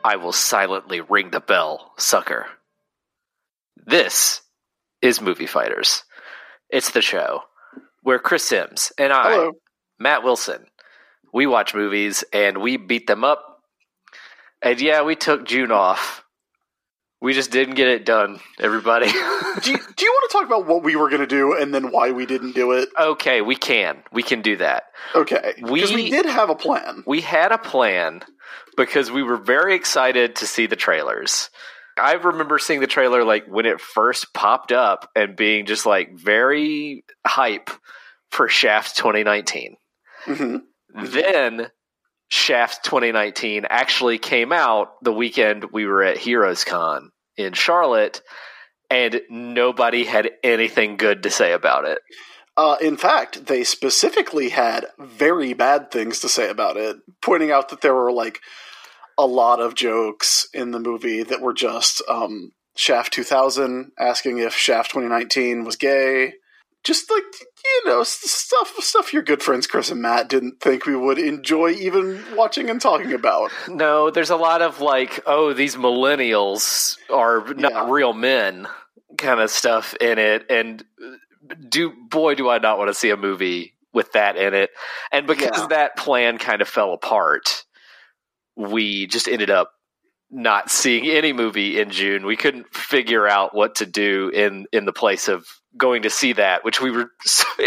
I will silently ring the bell, sucker. This is Movie Fighters. It's the show where Chris Sims and I, Hello. Matt Wilson, we watch movies and we beat them up. And yeah, we took June off. We just didn't get it done, everybody. Do you want to talk about what we were going to do and then why we didn't do it? Okay, we can. We can do that. Okay, because we did have a plan. We had a plan because we were very excited to see the trailers. I remember seeing the trailer like when it first popped up and being just like very hype for Shaft 2019. Mm-hmm. Then Shaft 2019 actually came out the weekend we were at Heroes Con in Charlotte, and nobody had anything good to say about it. In fact, they specifically had very bad things to say about it, pointing out that there were like a lot of jokes in the movie that were just Shaft 2000 asking if Shaft 2019 was gay. Just like, stuff your good friends Chris and Matt didn't think we would enjoy even watching and talking about. No, there's a lot of like, oh, these millennials are not real men kind of stuff in it. And do I not want to see a movie with that in it. And because that plan kind of fell apart, we just ended up not seeing any movie in June. We couldn't figure out what to do in the place of going to see that, which we were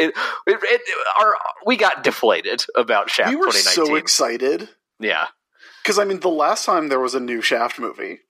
we got deflated about Shaft 2019. We were so excited. Yeah. Because, I mean, the last time there was a new Shaft movie,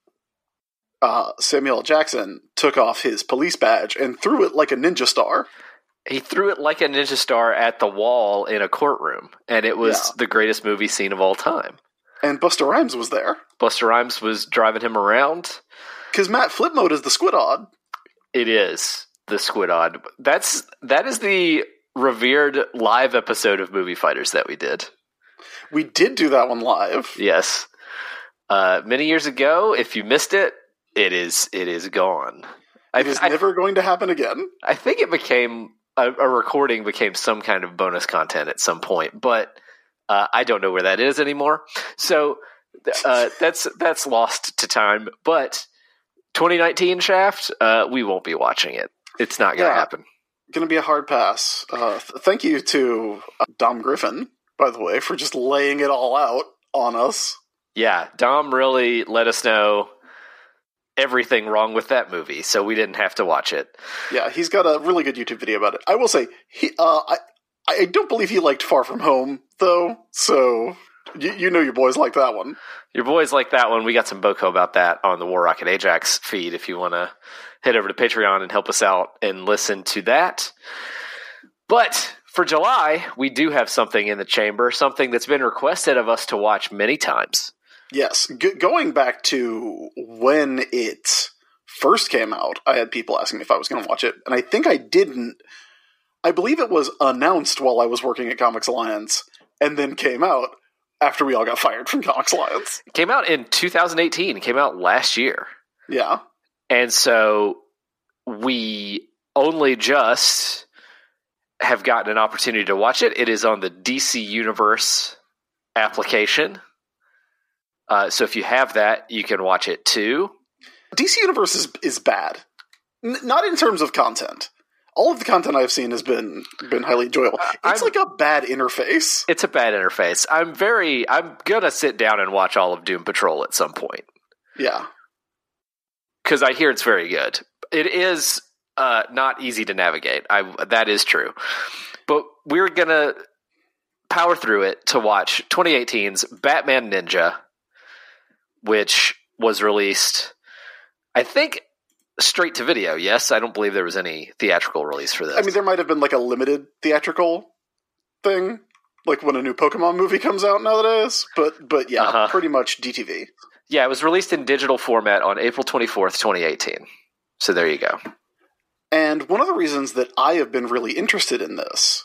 Samuel L. Jackson took off his police badge and threw it like a ninja star. He threw it like a ninja star at the wall in a courtroom, and it was the greatest movie scene of all time. And Busta Rhymes was there. Busta Rhymes was driving him around. Because Matt Flip Mode is the Squidod. It is the Squidod. That is the revered live episode of Movie Fighters that we did. We did do that one live. Yes. Many years ago. If you missed it, it is gone. It is never going to happen again. I think it became a recording became some kind of bonus content at some point, but I don't know where that is anymore. So that's lost to time. But 2019 Shaft, we won't be watching it. It's not going to happen. Going to be a hard pass. Thank you to Dom Griffin, by the way, for just laying it all out on us. Yeah, Dom really let us know everything wrong with that movie, so we didn't have to watch it. Yeah, he's got a really good YouTube video about it. I will say, I don't believe he liked Far From Home, though, so you know your boys like that one. Your boys like that one. We got some Boko about that on the War Rocket Ajax feed if you want to head over to Patreon and help us out and listen to that. But for July, we do have something in the chamber, something that's been requested of us to watch many times. Yes, going back to when it first came out, I had people asking me if I was going to watch it, and I think I didn't. I believe it was announced while I was working at Comics Alliance, and then came out after we all got fired from Comics Alliance. It came out in 2018. It came out last year. Yeah. And so we only just have gotten an opportunity to watch it. It is on the DC Universe application. So if you have that, you can watch it too. DC Universe is bad. Not in terms of content. All of the content I've seen has been highly enjoyable. It's like a bad interface. It's a bad interface. I'm going to sit down and watch all of Doom Patrol at some point. Yeah. Because I hear it's very good. It is not easy to navigate. That is true. But we're going to power through it to watch 2018's Batman Ninja, which was released, I think, straight to video. Yes, I don't believe there was any theatrical release for this. I mean, there might have been like a limited theatrical thing, like when a new Pokemon movie comes out nowadays. But yeah, pretty much DTV. Yeah, it was released in digital format on April 24th, 2018. So there you go. And one of the reasons that I have been really interested in this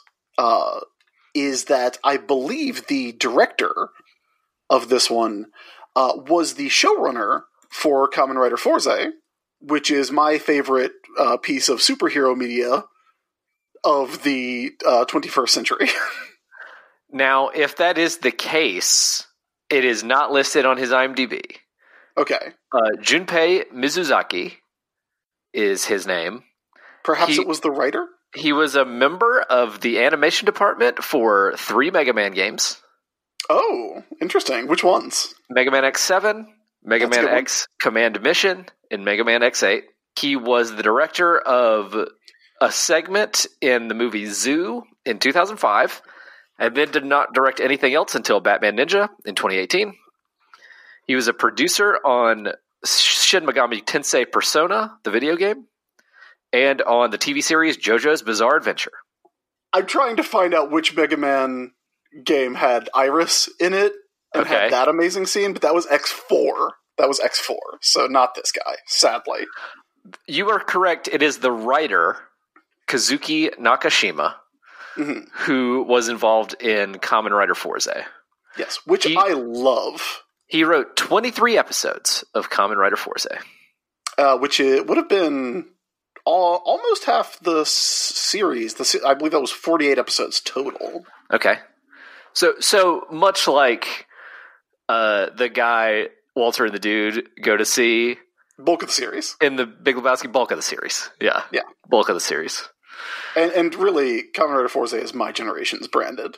is that I believe the director of this one was the showrunner for Kamen Rider Fourze, which is my favorite piece of superhero media of the 21st century. Now, if that is the case, it is not listed on his IMDb. Okay. Junpei Mizuzaki is his name. Perhaps it was the writer? He was a member of the animation department for 3 Mega Man games. Oh, interesting. Which ones? Mega Man X7, Mega Man X Command Mission, and Mega Man X8. He was the director of a segment in the movie Zoo in 2005, and then did not direct anything else until Batman Ninja in 2018. He was a producer on Shin Megami Tensei Persona, the video game, and on the TV series JoJo's Bizarre Adventure. I'm trying to find out which Mega Man game had Iris in it and had that amazing scene, but that was X4. That was X4, so not this guy, sadly. You are correct. It is the writer, Kazuki Nakashima, who was involved in Kamen Rider Fourze. Yes, which I love. He wrote 23 episodes of Kamen Rider Fourze. Which it would have been almost half the series. I believe that was 48 episodes total. Okay. So much like the guy Walter and the Dude go to see... Bulk of the series. In the Big Lebowski, bulk of the series. Yeah. Bulk of the series. And really, Kamen Rider Fourze is my generation's branded.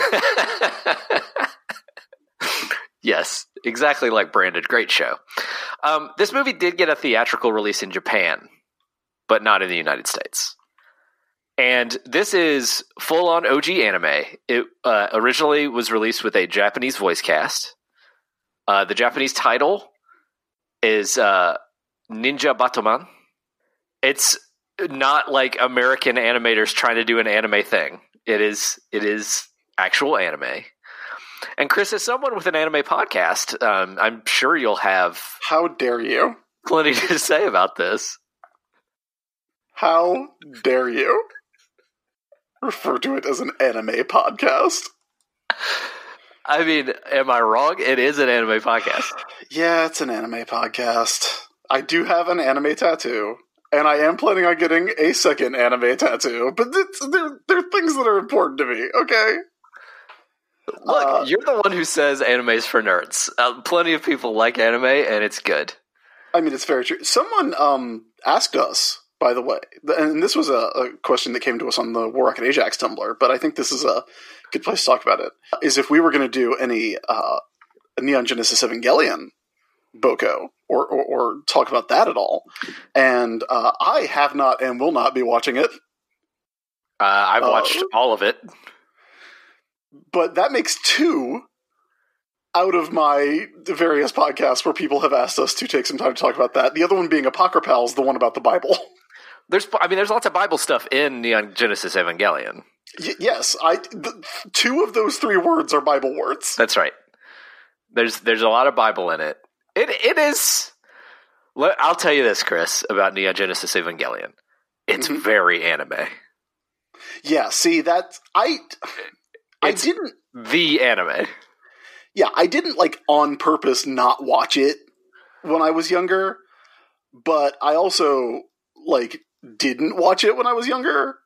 Yes, exactly like branded. Great show. This movie did get a theatrical release in Japan, but not in the United States. And this is full-on OG anime. It originally was released with a Japanese voice cast. The Japanese title is Ninja Batman. It's not like American animators trying to do an anime thing. It is actual anime. And Chris, as someone with an anime podcast, I'm sure you'll have... How dare you? Plenty to say about this. How dare you refer to it as an anime podcast? I mean, am I wrong? It is an anime podcast. Yeah, it's an anime podcast. I do have an anime tattoo, and I am planning on getting a second anime tattoo, but they're things that are important to me, okay? Look, you're the one who says anime's for nerds. Plenty of people like anime, and it's good. I mean, it's very true. Someone asked us, by the way, and this was a question that came to us on the War Rocket Ajax Tumblr, but I think this is a good place to talk about it, is if we were going to do any Neon Genesis Evangelion Boko, or talk about that at all. And I have not and will not be watching it. I've watched all of it. But that makes 2 out of my various podcasts where people have asked us to take some time to talk about that. The other one being Apocrypals, the one about the Bible. There's lots of Bible stuff in Neon Genesis Evangelion. Yes, 2 of those 3 words are Bible words. That's right. There's a lot of Bible in it. It is. I'll tell you this, Chris, about Neon Genesis Evangelion. It's very anime. Yeah, see, I didn't... The anime. Yeah, I didn't, on purpose not watch it when I was younger, but I also, didn't watch it when I was younger,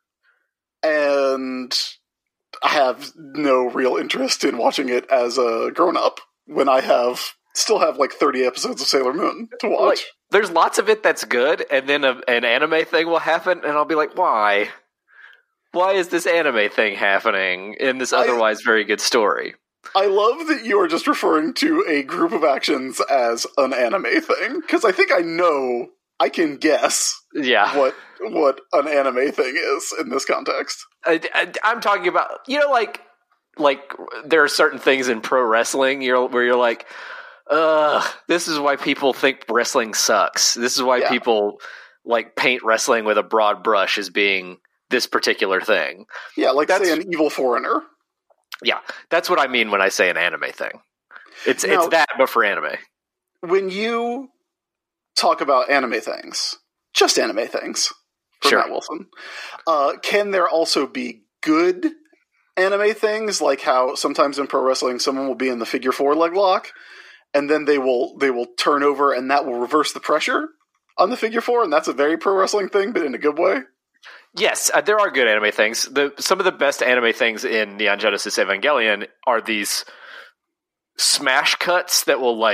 and I have no real interest in watching it as a grown-up when I still have 30 episodes of Sailor Moon to watch. There's lots of it that's good, and then an anime thing will happen, and I'll be like, why? Why is this anime thing happening in this otherwise very good story? I love that you are just referring to a group of actions as an anime thing, because I think I can guess what an anime thing is in this context. I'm talking about, there are certain things in pro wrestling where you're like, this is why people think wrestling sucks. This is why people paint wrestling with a broad brush as being this particular thing. Yeah, say an evil foreigner. Yeah, that's what I mean when I say an anime thing. It's that, but for anime. When you talk about anime things, just anime things, for Matt Wilson, can there also be good anime things, like how sometimes in pro wrestling someone will be in the figure 4 leg lock, and then they will turn over and that will reverse the pressure on the figure 4, and that's a very pro wrestling thing, but in a good way? Yes, there are good anime things. Some of the best anime things in Neon Genesis Evangelion are these smash cuts that will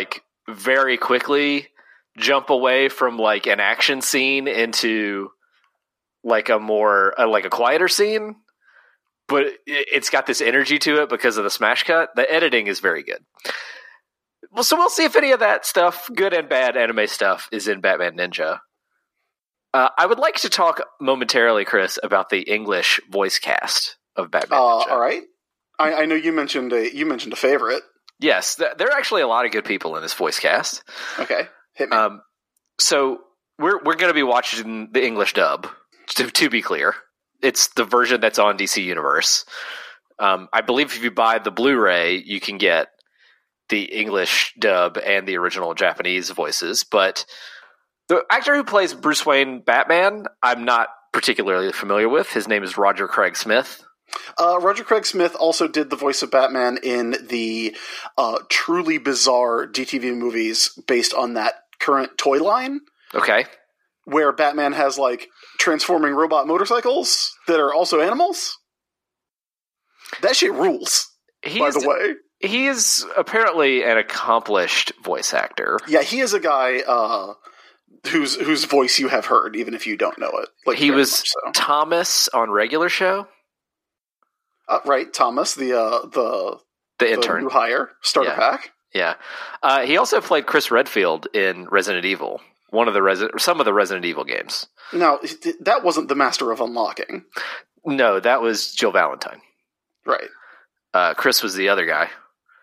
very quickly jump away from like an action scene into like a more like a quieter scene, but it's got this energy to it because of the smash cut. The editing is very good. Well, so we'll see if any of that stuff, good and bad anime stuff, is in Batman Ninja. I would like to talk momentarily, Chris, about the English voice cast of Batman Ninja. All right. I know you mentioned a favorite. Yes, there are actually a lot of good people in this voice cast. Okay, hit me. So we're going to be watching the English dub. To be clear, it's the version that's on DC Universe. I believe if you buy the Blu-ray, you can get the English dub and the original Japanese voices. But the actor who plays Bruce Wayne Batman, I'm not particularly familiar with. His name is Roger Craig Smith. Roger Craig Smith also did the voice of Batman in the truly bizarre DTV movies based on that current toy line. Okay. Where Batman has, like, transforming robot motorcycles that are also animals. That shit rules, by the way. He is apparently an accomplished voice actor. Yeah, he is a guy whose voice you have heard, even if you don't know it. Like, he was Thomas on Regular Show. Right, Thomas, the intern, new hire, starter pack. Yeah, he also played Chris Redfield in Resident Evil, some of the Resident Evil games. Now, that wasn't the Master of Unlocking. No, that was Jill Valentine. Right. Chris was the other guy.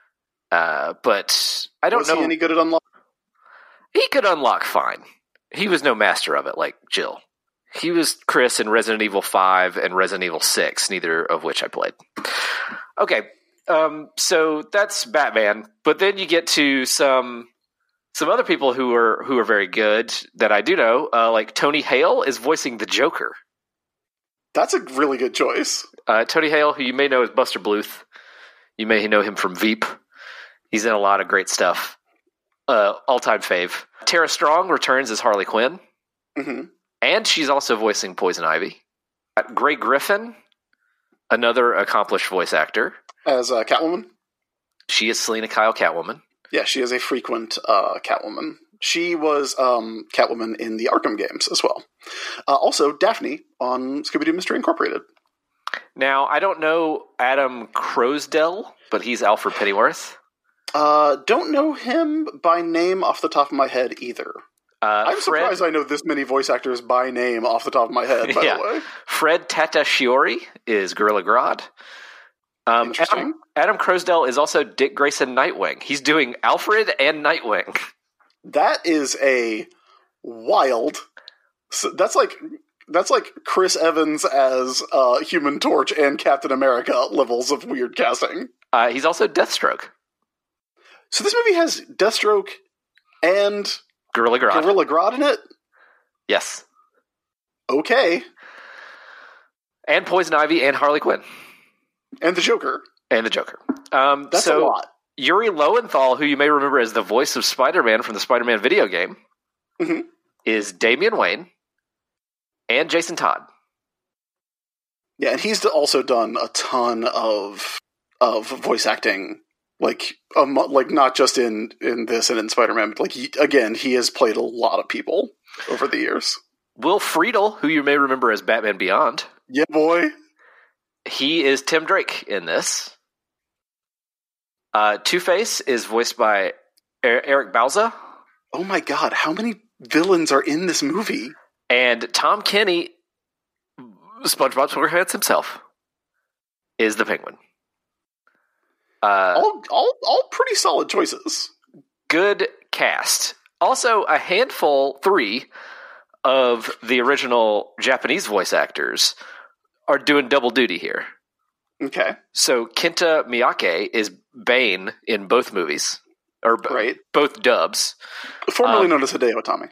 But I don't know. Was he any good at unlock? He could unlock fine. He was no master of it like Jill. He was Chris in Resident Evil 5 and Resident Evil 6, neither of which I played. Okay, so that's Batman. But then you get to some other people who are very good that I do know. Like Tony Hale is voicing the Joker. That's a really good choice. Tony Hale, who you may know as Buster Bluth. You may know him from Veep. He's in a lot of great stuff. All-time fave. Tara Strong returns as Harley Quinn. Mm-hmm. And she's also voicing Poison Ivy. Grey Griffin, another accomplished voice actor. As Catwoman? She is Selena Kyle Catwoman. Yeah, she is a frequent Catwoman. She was Catwoman in the Arkham games as well. Also, Daphne on Scooby-Doo Mystery Incorporated. Now, I don't know Adam Crosdell, but he's Alfred Pennyworth. Don't know him by name off the top of my head either. I'm surprised I know this many voice actors by name off the top of my head, by the way. Fred Tatasciore is Gorilla Grodd. Interesting. Adam Crosdell is also Dick Grayson Nightwing. He's doing Alfred and Nightwing. That is a wild... That's like Chris Evans as Human Torch and Captain America levels of weird casting. He's also Deathstroke. So this movie has Deathstroke and... Gorilla Grodd in it? Yes. Okay. And Poison Ivy and Harley Quinn. And the Joker. That's a lot. Yuri Lowenthal, who you may remember as the voice of Spider-Man from the Spider-Man video game, is Damian Wayne and Jason Todd. Yeah, and he's also done a ton of voice acting. Like not just in this and in Spider-Man, but he has played a lot of people over the years. Will Friedle, who you may remember as Batman Beyond. Yeah, boy. He is Tim Drake in this. Two-Face is voiced by Eric Bauza. Oh my god, how many villains are in this movie? And Tom Kenny, SpongeBob SquarePants himself, is the Penguin. All pretty solid choices. Good cast. Also, a handful, 3, of the original Japanese voice actors are doing double duty here. Okay. So Kenta Miyake is Bane in both movies, or right. Both dubs. Formerly known as Hideo Itami.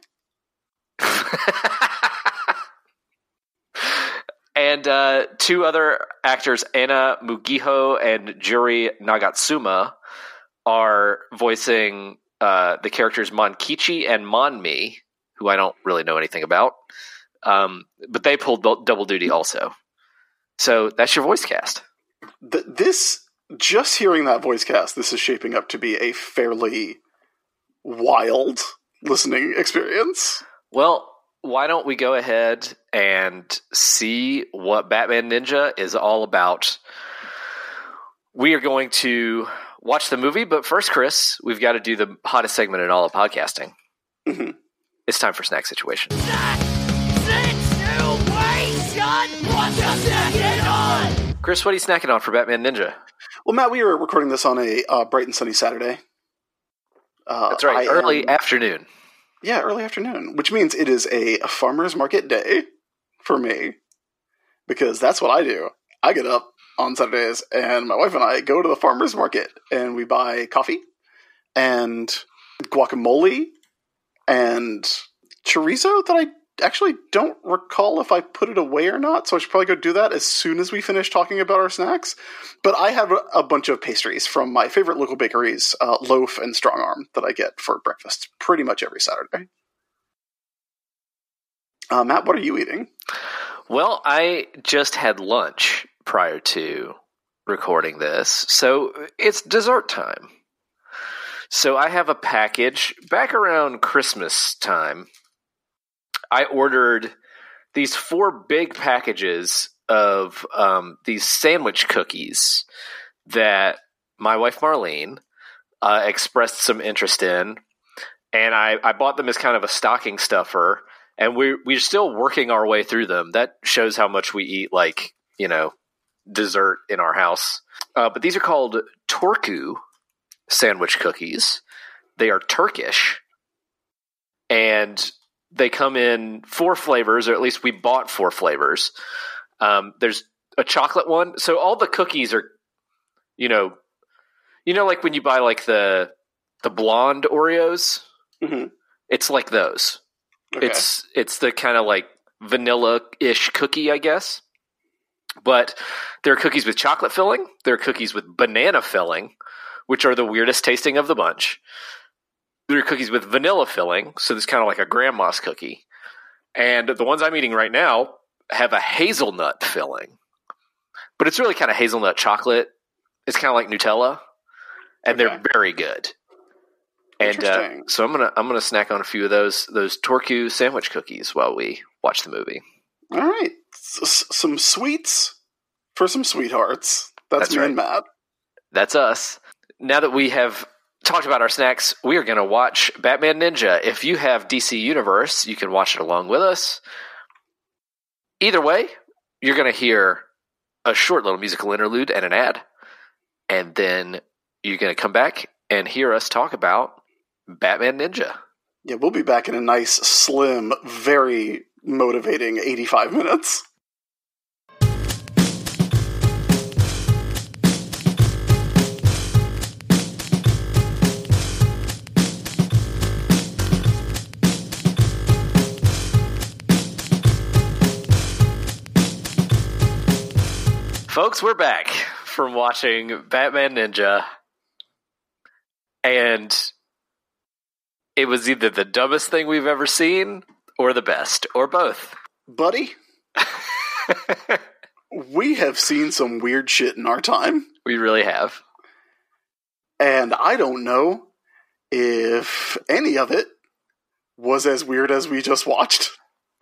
And 2 other actors, Anna Mugiho and Juri Nagatsuma, are voicing the characters Monkichi and Monmi, who I don't really know anything about. But they pulled double duty also. So that's your voice cast. Just hearing that voice cast, this is shaping up to be a fairly wild listening experience. Well, why don't we go ahead and see what Batman Ninja is all about? We are going to watch the movie, but first, Chris, we've got to do the hottest segment in all of podcasting. Mm-hmm. It's time for Snack Situation. Chris, what are you snacking on for Batman Ninja? Well, Matt, we are recording this on a bright and sunny Saturday. That's right, early afternoon. Yeah, early afternoon, which means it is a farmer's market day for me, because that's what I do. I get up on Saturdays, and my wife and I go to the farmer's market, and we buy coffee, and guacamole, and chorizo that I actually don't recall if I put it away or not, so I should probably go do that as soon as we finish talking about our snacks. But I have a bunch of pastries from my favorite local bakeries, Loaf and Strong Arm, that I get for breakfast pretty much every Saturday. Matt, what are you eating? Well, I just had lunch prior to recording this, so it's dessert time. So I have a package back around Christmas time. I ordered these 4 big packages of these sandwich cookies that my wife Marlene expressed some interest in, and I bought them as kind of a stocking stuffer, and we're still working our way through them. That shows how much we eat, like, you know, dessert in our house. But these are called Torku sandwich cookies. They are Turkish, and they come in 4 flavors, or at least we bought 4 flavors. There's a chocolate one. So all the cookies are, you know, like when you buy like the blonde Oreos, Mm-hmm. it's like those. Okay. It's the kind of like vanilla-ish cookie, I guess. But there are cookies with chocolate filling. There are cookies with banana filling, which are the weirdest tasting of the bunch. There are cookies with vanilla filling, so it's kind of like a grandma's cookie. And the ones I'm eating right now have a hazelnut filling. But it's really kind of hazelnut chocolate. It's kind of like Nutella. And they're very good. And so I'm gonna snack on a few of those Torku sandwich cookies while we watch the movie. All right. Some sweets for some sweethearts. That's me right. and Matt. That's us. Now that we have talked about our snacks, we are going to watch Batman Ninja. If you have DC Universe, you can watch it along with us. Either way, you're going to hear a short little musical interlude and an ad, and then you're going to come back and hear us talk about Batman Ninja. Yeah, we'll be back in a nice, slim, very motivating 85 minutes. Folks, we're back from watching Batman Ninja, and it was either the dumbest thing we've ever seen or the best, or both. Buddy, we have seen some weird shit in our time. We really have. And I don't know if any of it was as weird as we just watched.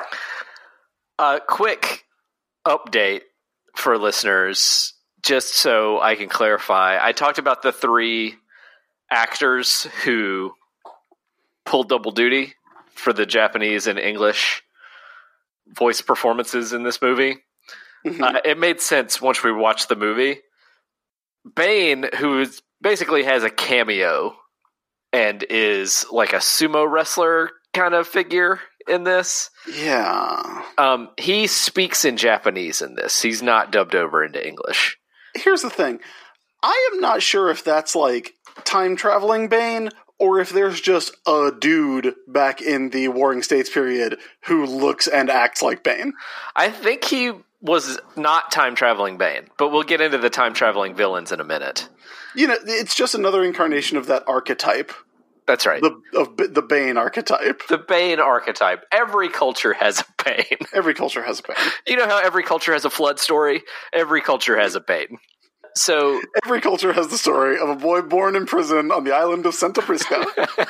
Quick update for listeners, just so I can clarify. I talked about the 3 actors who pulled double duty for the Japanese and English voice performances in this movie. Mm-hmm. It made sense once we watched the movie. Bane, who basically has a cameo and is like a sumo wrestler kind of figure in this. Yeah. He speaks in Japanese in this. He's not dubbed over into English. Here's the thing. I am not sure if that's like time-traveling Bane, or if there's just a dude back in the Warring States period who looks and acts like Bane. I think he was not time-traveling Bane, but we'll get into the time-traveling villains in a minute. You know, it's just another incarnation of that archetype. That's right. The Bane archetype. The Bane archetype. Every culture has a Bane. Every culture has a Bane. You know how every culture has a flood story? Every culture has a Bane. So every culture has the story of a boy born in prison on the island of Santa Prisca.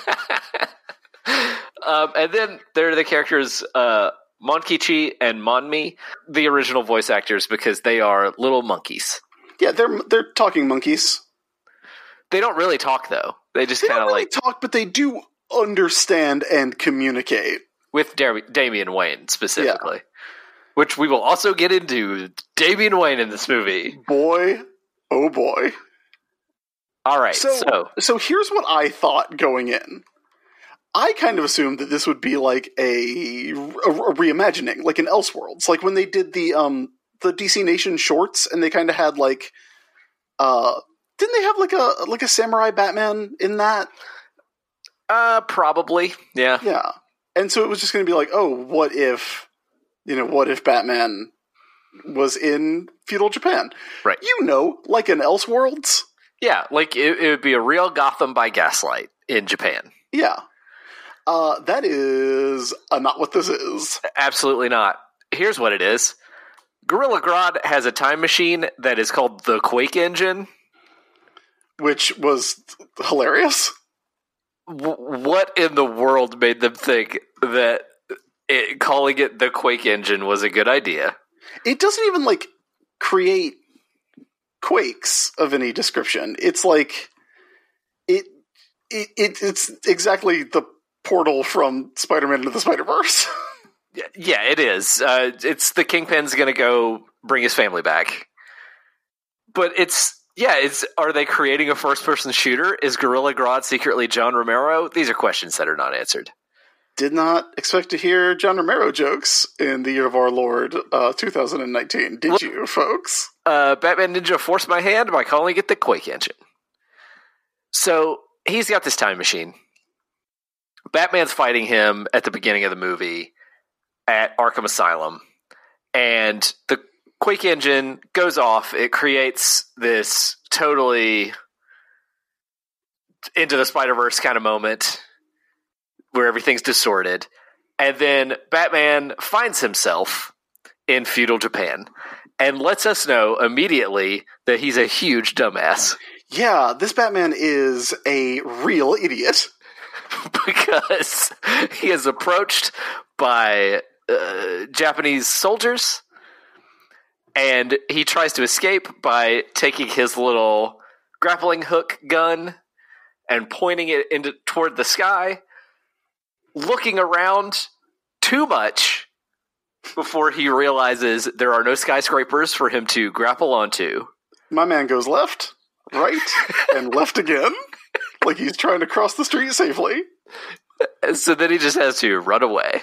And then there are the characters Monkichi and Monmi, the original voice actors, because they are little monkeys. Yeah, they're talking monkeys. They don't really talk, though. They just kind of really talk, but they do understand and communicate. With Damian Wayne, specifically. Which we will also get into. Damian Wayne in this movie. Boy, oh boy. All right, so here's what I thought going in. I kind of assumed that this would be like a reimagining, like in Elseworlds. Like when they did the DC Nation shorts, and they kind of had like... didn't they have like a samurai Batman in that? Probably, yeah. Yeah. And so it was just going to be like, oh, what if Batman was in feudal Japan? Right. Like in Elseworlds? Yeah, like it would be a real Gotham by Gaslight in Japan. Yeah. That is not what this is. Absolutely not. Here's what it is. Gorilla Grodd has a time machine that is called the Quake Engine. Which was hilarious. What in the world made them think that calling it the Quake Engine was a good idea? It doesn't even, like, create quakes of any description. It's like... It's exactly the portal from Spider-Man into the Spider-Verse. Yeah, it is. It's the Kingpin's gonna go bring his family back. But are they creating a first-person shooter? Is Gorilla Grodd secretly John Romero? These are questions that are not answered. Did not expect to hear John Romero jokes in the year of our Lord 2019. Did you, folks? Batman Ninja forced my hand by calling it the Quake Engine. So, he's got this time machine. Batman's fighting him at the beginning of the movie at Arkham Asylum. And the Quake Engine goes off. It creates this totally into the Spider-Verse kind of moment where everything's distorted. And then Batman finds himself in feudal Japan and lets us know immediately that he's a huge dumbass. Yeah, this Batman is a real idiot. Because he is approached by Japanese soldiers, and he tries to escape by taking his little grappling hook gun and pointing it toward the sky, looking around too much before he realizes there are no skyscrapers for him to grapple onto. My man goes left, right, and left again, like he's trying to cross the street safely. So then he just has to run away.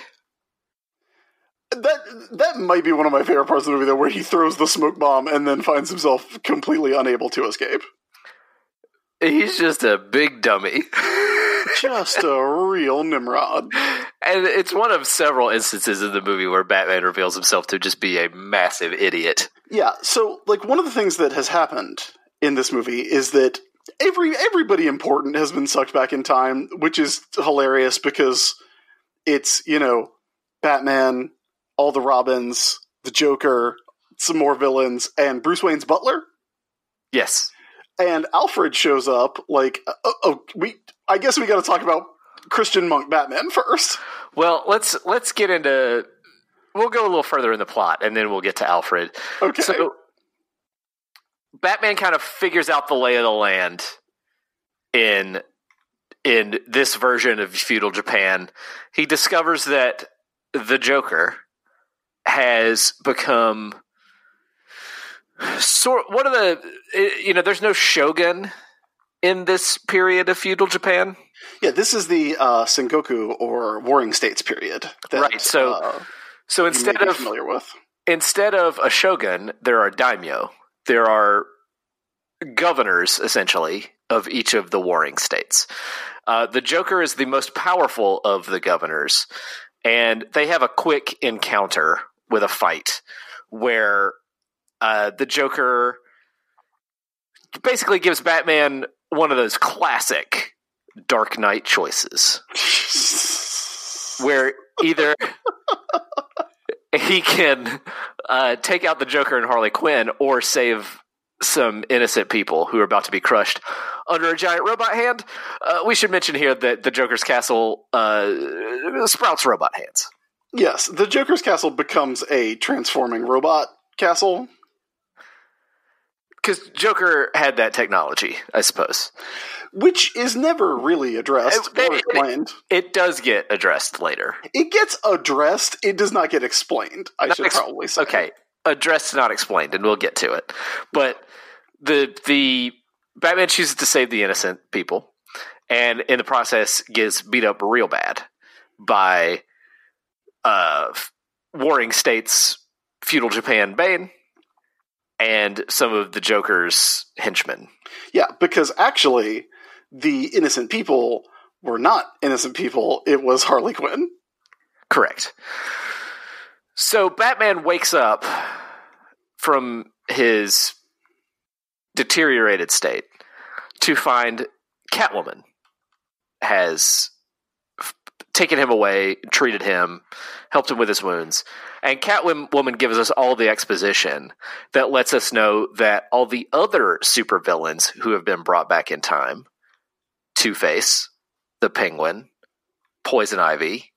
That might be one of my favorite parts of the movie, though, where he throws the smoke bomb and then finds himself completely unable to escape. He's just a big dummy. Just a real Nimrod. And it's one of several instances in the movie where Batman reveals himself to just be a massive idiot. Yeah, so, like, one of the things that has happened in this movie is that everybody important has been sucked back in time, which is hilarious because it's, Batman, all the Robins, the Joker, some more villains, and Bruce Wayne's butler. Yes. And Alfred shows up, like, I guess we got to talk about Christian Monk Batman first. Well, let's get into... We'll go a little further in the plot, and then we'll get to Alfred. Okay. So, Batman kind of figures out the lay of the land in this version of feudal Japan. He discovers that the Joker has become one of the... there's no shogun in this period of feudal Japan. Yeah, this is the Sengoku or Warring States period. Right. So instead of a shogun, there are daimyo. There are governors, essentially, of each of the warring states. The Joker is the most powerful of the governors, and they have a quick encounter with a fight where the Joker basically gives Batman one of those classic Dark Knight choices, where either he can take out the Joker and Harley Quinn or save some innocent people who are about to be crushed under a giant robot hand. We should mention here that the Joker's castle sprouts robot hands. Yes, the Joker's castle becomes a transforming robot castle. Because Joker had that technology, I suppose. Which is never really addressed or explained. It does get addressed later. It gets addressed. It does not get explained, I should probably say. Okay, addressed, not explained, and we'll get to it. But the Batman chooses to save the innocent people, and in the process gets beat up real bad by warring states, feudal Japan Bane, and some of the Joker's henchmen. Yeah, because actually, the innocent people were not innocent people. It was Harley Quinn. Correct. So Batman wakes up from his deteriorated state to find Catwoman has taken him away, treated him, helped him with his wounds. And Catwoman gives us all the exposition that lets us know that all the other supervillains who have been brought back in time, Two-Face, the Penguin, Poison Ivy,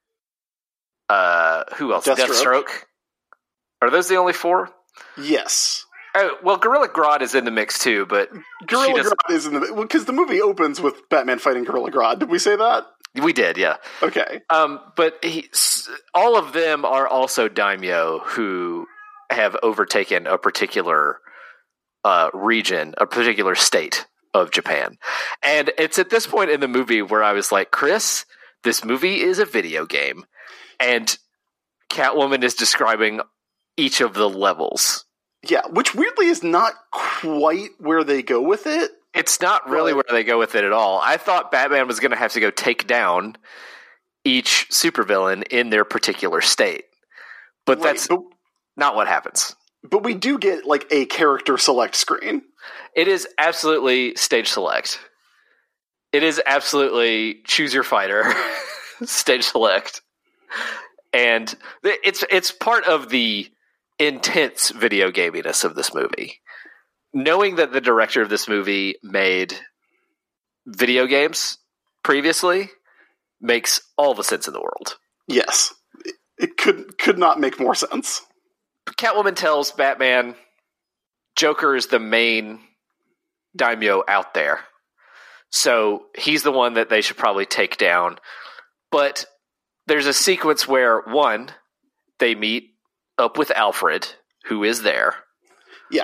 who else? Deathstroke. Are those the only four? Yes. Oh, well, Gorilla Grodd is in the mix too, but Gorilla Grodd is in the mix because the movie opens with Batman fighting Gorilla Grodd. Did we say that? We did, yeah. Okay. But all of them are also daimyo who have overtaken a particular region, a particular state of Japan. And it's at this point in the movie where I was like, Chris, this movie is a video game. And Catwoman is describing each of the levels. Yeah, which weirdly is not quite where they go with it. It's not really where they go with it at all. I thought Batman was going to have to go take down each supervillain in their particular state. But that's not what happens. But we do get, like, a character select screen. It is absolutely stage select. It is absolutely choose your fighter, stage select. And it's part of the intense video gaminess of this movie. Knowing that the director of this movie made video games previously makes all the sense in the world. Yes. It could not make more sense. Catwoman tells Batman Joker is the main daimyo out there. So he's the one that they should probably take down. But there's a sequence where, one, they meet up with Alfred, who is there. Yeah.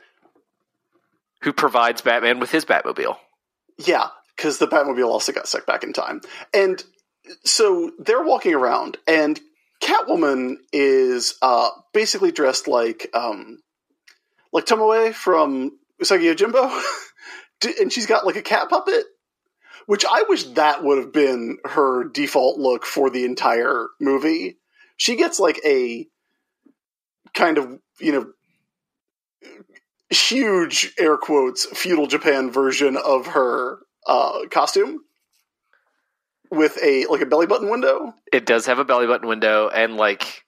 Who provides Batman with his Batmobile. Yeah, because the Batmobile also got stuck back in time. And so they're walking around, and Catwoman is basically dressed like Tomoe from Usagi Yojimbo. And she's got like a cat puppet, which I wish that would have been her default look for the entire movie. She gets like a kind of, huge, air quotes, feudal Japan version of her costume with a belly button window. It does have a belly button window, and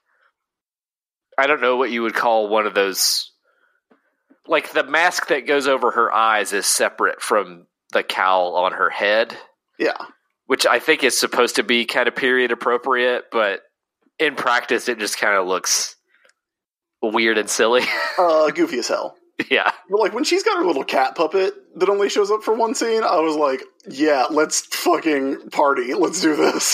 I don't know what you would call one of those. Like, the mask that goes over her eyes is separate from the cowl on her head. Yeah. Which I think is supposed to be kind of period appropriate, but in practice it just kind of looks weird and silly. Goofy as hell. Yeah. But when she's got her little cat puppet that only shows up for one scene, I was like, yeah, let's fucking party. Let's do this.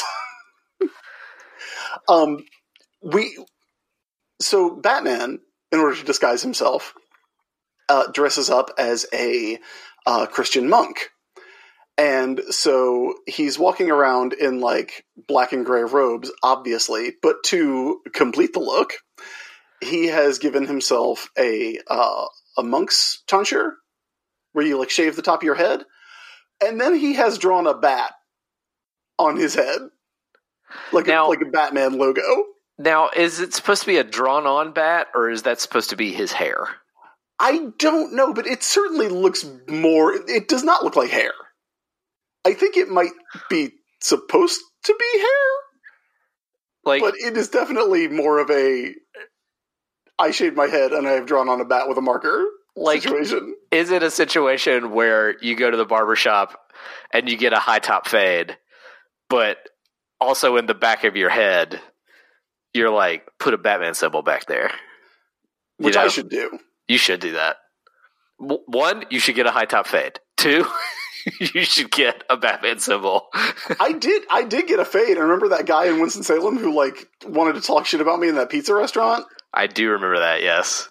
So Batman, in order to disguise himself, dresses up as a Christian monk. And so he's walking around in black and gray robes, obviously, but to complete the look, he has given himself a monk's tonsure, where you shave the top of your head, and then he has drawn a bat on his head, like a Batman logo. Now, is it supposed to be a drawn-on bat, or is that supposed to be his hair? I don't know, but it certainly looks more... It does not look like hair. I think it might be supposed to be hair, but it is definitely more of a... I shaved my head and I have drawn on a bat with a marker. situation. Is it a situation where you go to the barbershop and you get a high top fade, but also in the back of your head, you're like, put a Batman symbol back there? Which I should do. You should do that. One, you should get a high top fade. Two, you should get a Batman symbol. I did get a fade. I remember that guy in Winston-Salem who like wanted to talk shit about me in that pizza restaurant. I do remember that, yes.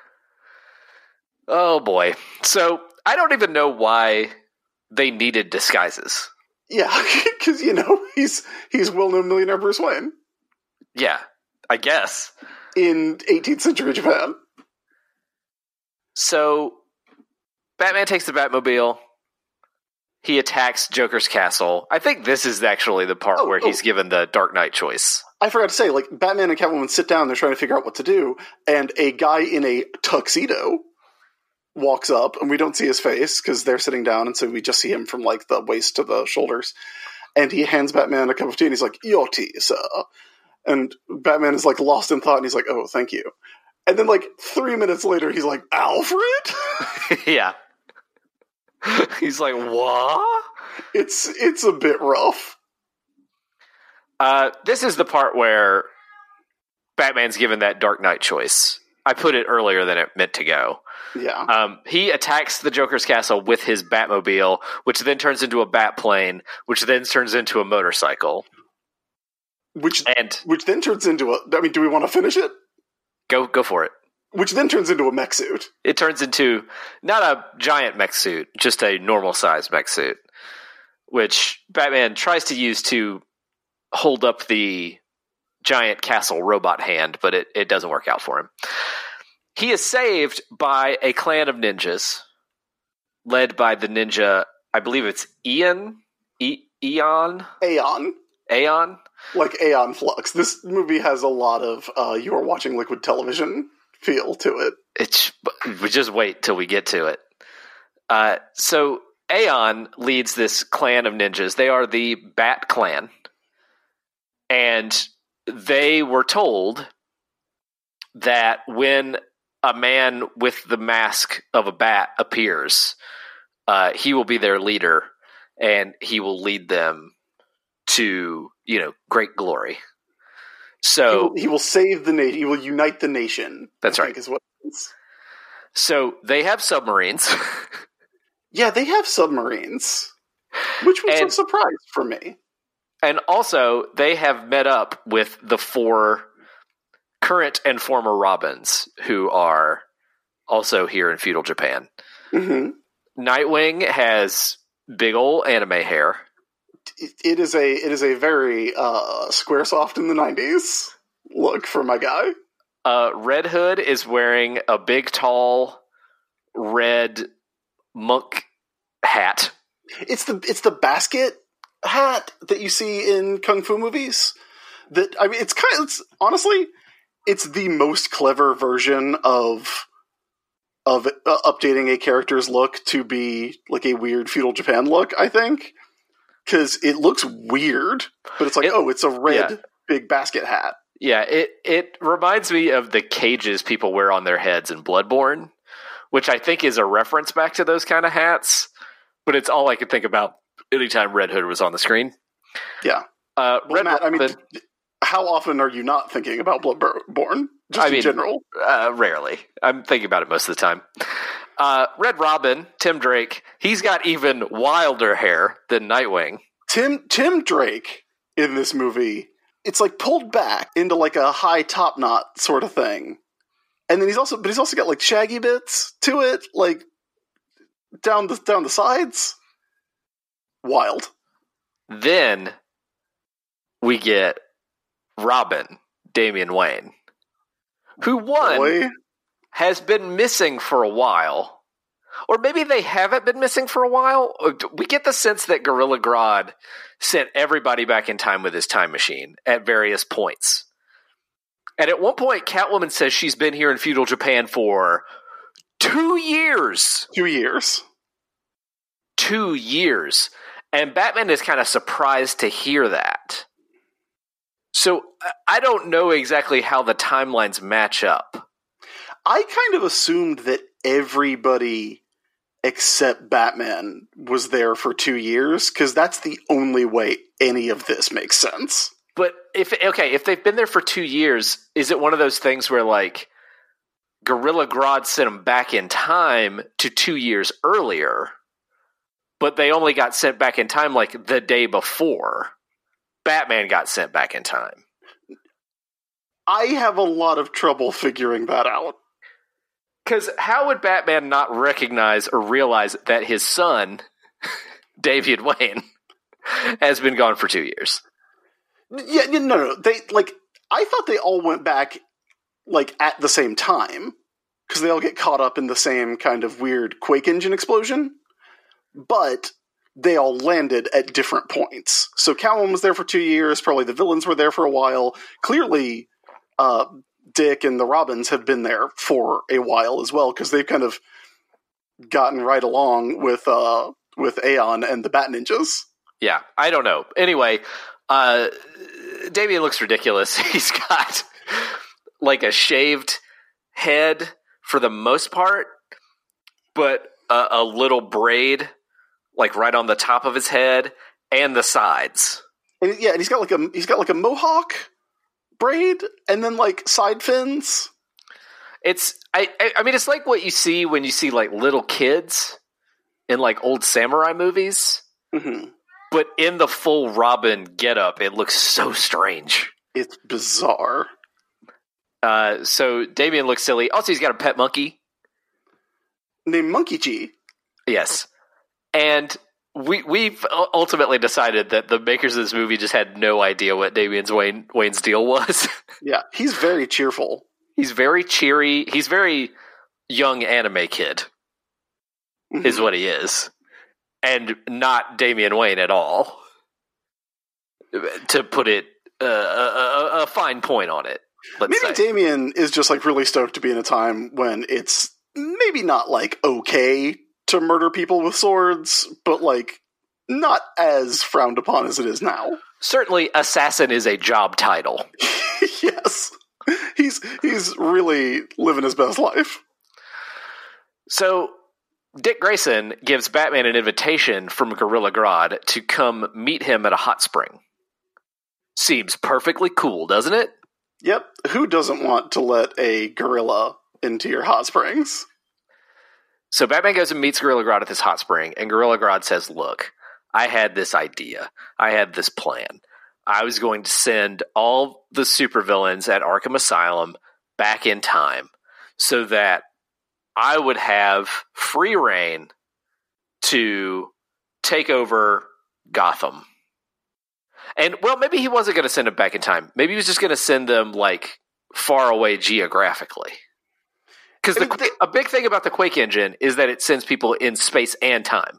Oh boy. So I don't even know why they needed disguises. Yeah, because he's well-known millionaire Bruce Wayne. Yeah, I guess. In 18th century Japan. So Batman takes the Batmobile. He attacks Joker's castle. I think this is actually the part where he's given the Dark Knight choice. I forgot to say, like, Batman and Catwoman sit down, they're trying to figure out what to do, and a guy in a tuxedo walks up, and we don't see his face, because they're sitting down, and so we just see him from, like, the waist to the shoulders. And he hands Batman a cup of tea, and he's like, "Your tea, sir." And Batman is, like, lost in thought, and he's like, "Oh, thank you." And then, like, 3 minutes later, he's like, "Alfred?" Yeah. He's like, what? It's a bit rough. This is the part where Batman's given that Dark Knight choice. I put it earlier than it meant to go. Yeah. He attacks the Joker's castle with his Batmobile, which then turns into a Batplane, which then turns into a motorcycle. Which then turns into do we want to finish it? Go for it. Which then turns into a mech suit. It turns into not a giant mech suit, just a normal size mech suit, which Batman tries to use to hold up the giant castle robot hand, but it doesn't work out for him. He is saved by a clan of ninjas, led by the ninja, I believe it's Aeon? Aeon. Like Aeon Flux. This movie has a lot of you are watching liquid television feel to it. We just wait till we get to it. So Aeon leads this clan of ninjas. They are the Bat Clan. And they were told that when a man with the mask of a bat appears, he will be their leader, and he will lead them to, great glory. So he will save the nation. He will unite the nation. That's right. Is what it is. So they have submarines. Yeah, they have submarines, which was a surprise for me. And also, they have met up with the 4 current and former Robins, who are also here in feudal Japan. Mm-hmm. Nightwing has big ol' anime hair. It is a very Squaresoft in the 90s look for my guy. Red Hood is wearing a big, tall, red monk hat. It's the basket hat that you see in kung fu movies. Honestly, it's the most clever version of updating a character's look to be like a weird feudal Japan look, I think. Because it looks weird, but it's like, it's a red big basket hat. Yeah, it reminds me of the cages people wear on their heads in Bloodborne, which I think is a reference back to those kind of hats, but it's all I could think about anytime Red Hood was on the screen. Yeah. Matt, how often are you not thinking about Bloodborne? In general? Rarely. I'm thinking about it most of the time. Red Robin, Tim Drake, he's got even wilder hair than Nightwing. Tim Drake in this movie, it's like pulled back into like a high top knot sort of thing. And then he's also got like shaggy bits to it, like down the sides. Wild. Then we get Robin, Damian Wayne, who has been missing for a while. Or maybe they haven't been missing for a while. We get the sense that Gorilla Grodd sent everybody back in time with his time machine at various points. And at one point, Catwoman says she's been here in feudal Japan for 2 years. 2 years. 2 years. And Batman is kind of surprised to hear that. So I don't know exactly how the timelines match up. I kind of assumed that everybody except Batman was there for 2 years, because that's the only way any of this makes sense. But if they've been there for 2 years, is it one of those things where like Gorilla Grodd sent them back in time to 2 years earlier, but they only got sent back in time like the day before Batman got sent back in time? I have a lot of trouble figuring that out. Because how would Batman not recognize or realize that his son, Damian Wayne, has been gone for 2 years? Yeah, no. I thought they all went back like at the same time, because they all get caught up in the same kind of weird Quake engine explosion. But they all landed at different points. So Catwoman was there for 2 years. Probably the villains were there for a while. Clearly, Dick and the Robins have been there for a while as well, because they've kind of gotten right along with Aeon and the Bat Ninjas. Yeah, I don't know. Anyway, Damian looks ridiculous. He's got like a shaved head for the most part, but a little braid like right on the top of his head and the sides. And he's got like a mohawk braid and then like side fins. I mean, it's like what you see when you see like little kids in like old samurai movies. Mm-hmm. But in the full Robin getup, it looks so strange. It's bizarre. So Damian looks silly. Also, he's got a pet monkey named Monkey G. Yes, and we've ultimately decided that the makers of this movie just had no idea what Wayne's deal was. Yeah, he's very cheerful. He's very cheery. He's very young anime kid, is what he is. And not Damian Wayne at all, to put it a fine point on it. Maybe Damian is just like really stoked to be in a time when it's maybe not like okay to murder people with swords, but like not as frowned upon as it is now. Certainly, assassin is a job title. Yes, he's really living his best life. So Dick Grayson gives Batman an invitation from Gorilla Grodd to come meet him at a hot spring. Seems perfectly cool, doesn't it? Yep. Who doesn't want to let a gorilla into your hot springs? So Batman goes and meets Gorilla Grodd at this hot spring, and Gorilla Grodd says, look, I had this idea. I had this plan. I was going to send all the supervillains at Arkham Asylum back in time so that I would have free reign to take over Gotham. And, well, maybe he wasn't going to send them back in time. Maybe he was just going to send them, like, far away geographically. Because a big thing about the Quake engine is that it sends people in space and time.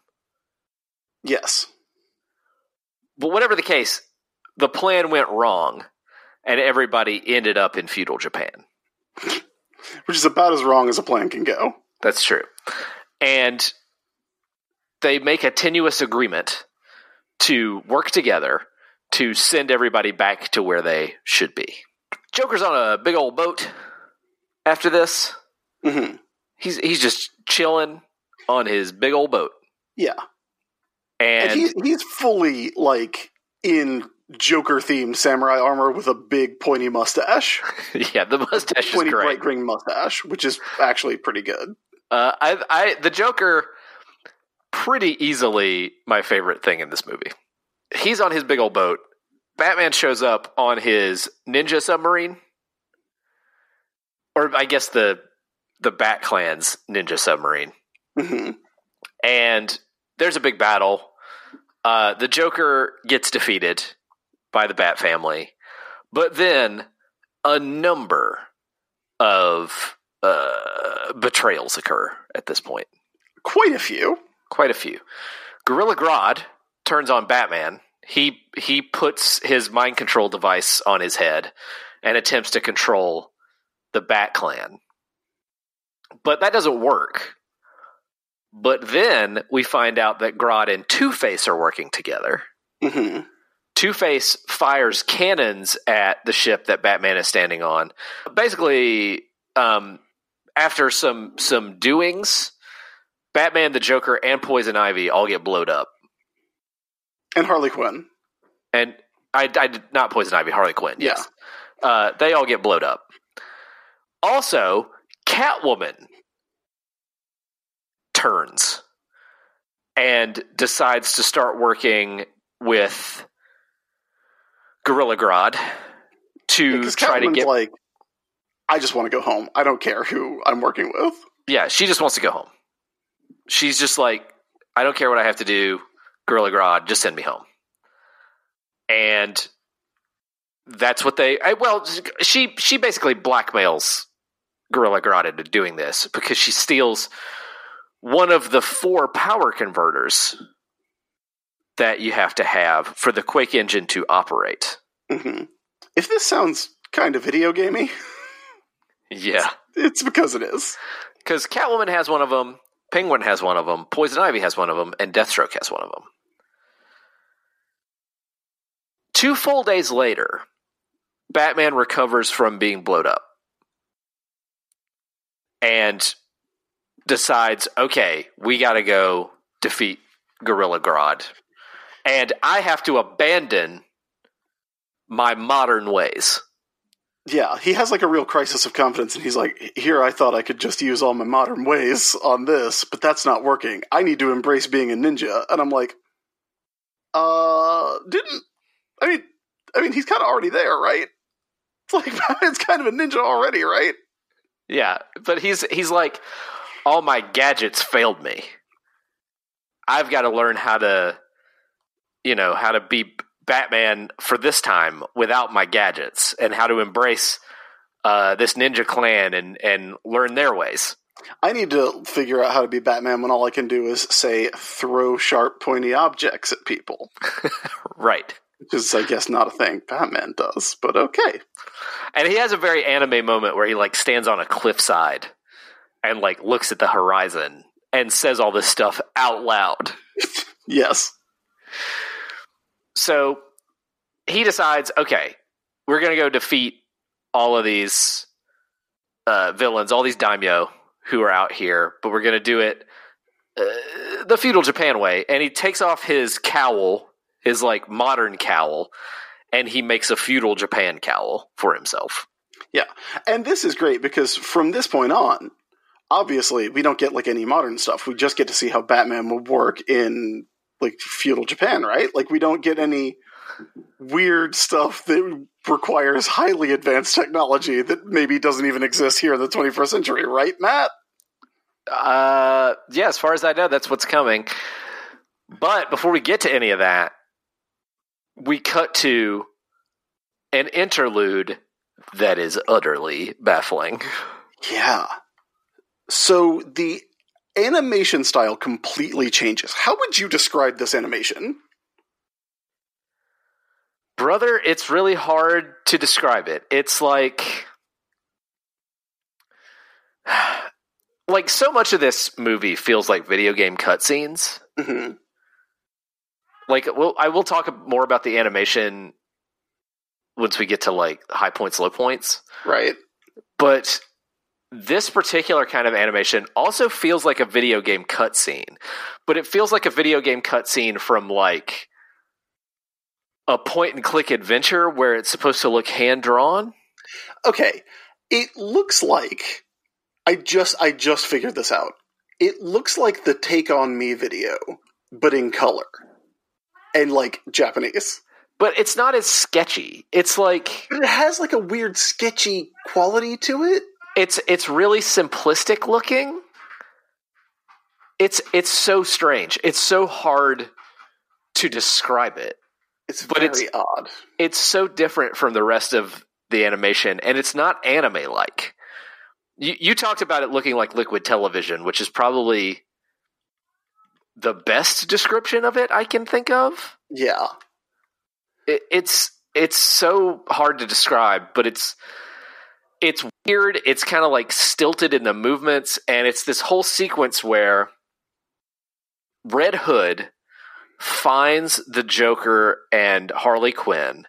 Yes. But whatever the case, the plan went wrong, and everybody ended up in feudal Japan. Which is about as wrong as a plan can go. That's true. And they make a tenuous agreement to work together to send everybody back to where they should be. Joker's on a big old boat after this. Mm-hmm. He's just chilling on his big old boat. Yeah. And he's fully, like, in Joker-themed samurai armor with a big pointy mustache. Yeah, the mustache is pointy, great. Bright green mustache, which is actually pretty good. The Joker, pretty easily my favorite thing in this movie. He's on his big old boat. Batman shows up on his ninja submarine. Or I guess the Bat Clan's ninja submarine. Mm-hmm. And there's a big battle. The Joker gets defeated by the Bat family. But then a number of betrayals occur at this point. Quite a few. Gorilla Grodd turns on Batman. He puts his mind control device on his head and attempts to control the Bat Clan. But that doesn't work. But then we find out that Grodd and Two-Face are working together. Mm-hmm. Two-Face fires cannons at the ship that Batman is standing on. Basically, after some doings, Batman, the Joker, and Poison Ivy all get blowed up. And Harley Quinn. And I did not Poison Ivy, Harley Quinn. Yes. They all get blowed up. Also, Catwoman turns and decides to start working with Gorilla Grodd to try to get... like, I just want to go home. I don't care who I'm working with. Yeah, she just wants to go home. She's just like, I don't care what I have to do, Gorilla Grodd, just send me home. And that's what she basically blackmails Gorilla Grodd into doing this because she steals one of the 4 power converters that you have to have for the Quake engine to operate. Mm-hmm. If this sounds kind of video gamey, yeah, it's because it is. Because Catwoman has one of them, Penguin has one of them, Poison Ivy has one of them, and Deathstroke has one of them. 2 full days later, Batman recovers from being blowed up and decides, okay, we got to go defeat Gorilla Grodd. And I have to abandon my modern ways. Yeah, he has like a real crisis of confidence, and he's like, here I thought I could just use all my modern ways on this, but that's not working. I need to embrace being a ninja. And I'm like, I mean, he's kind of already there, right? It's like, it's kind of a ninja already, right? Yeah, but he's like, all my gadgets failed me. I've got to learn how to be Batman for this time without my gadgets, and how to embrace this ninja clan and learn their ways. I need to figure out how to be Batman when all I can do is, say, throw sharp, pointy objects at people. Right. Which is, I guess, not a thing Batman does, but okay. And he has a very anime moment where he, like, stands on a cliffside and, like, looks at the horizon and says all this stuff out loud. Yes. So he decides, okay, we're going to go defeat all of these villains, all these daimyo who are out here, but we're going to do it the feudal Japan way. And he takes off his cowl, his like modern cowl, and he makes a feudal Japan cowl for himself. Yeah. And this is great because from this point on, obviously we don't get like any modern stuff. We just get to see how Batman would work in like feudal Japan, right? Like we don't get any weird stuff that requires highly advanced technology that maybe doesn't even exist here in the 21st century, right, Matt? Yeah, as far as I know, that's what's coming. But before we get to any of that, we cut to an interlude that is utterly baffling. Yeah. So the animation style completely changes. How would you describe this animation? Brother, it's really hard to describe it. It's like so much of this movie feels like video game cutscenes. Mm-hmm. I will talk more about the animation once we get to like high points, low points. Right. But this particular kind of animation also feels like a video game cutscene. But it feels like a video game cutscene from like a point and click adventure where it's supposed to look hand drawn. Okay. It looks like I just figured this out. It looks like the Take On Me video, but in color. And, like, Japanese. But it's not as sketchy. It's like... But it has, like, a weird sketchy quality to it. It's really simplistic looking. It's so strange. It's so hard to describe it. It's very odd. It's so different from the rest of the animation, and it's not anime-like. You talked about it looking like liquid television, which is probably the best description of it I can think of. Yeah. It's so hard to describe, but it's weird. It's kind of like stilted in the movements, and it's this whole sequence where Red Hood finds the Joker and Harley Quinn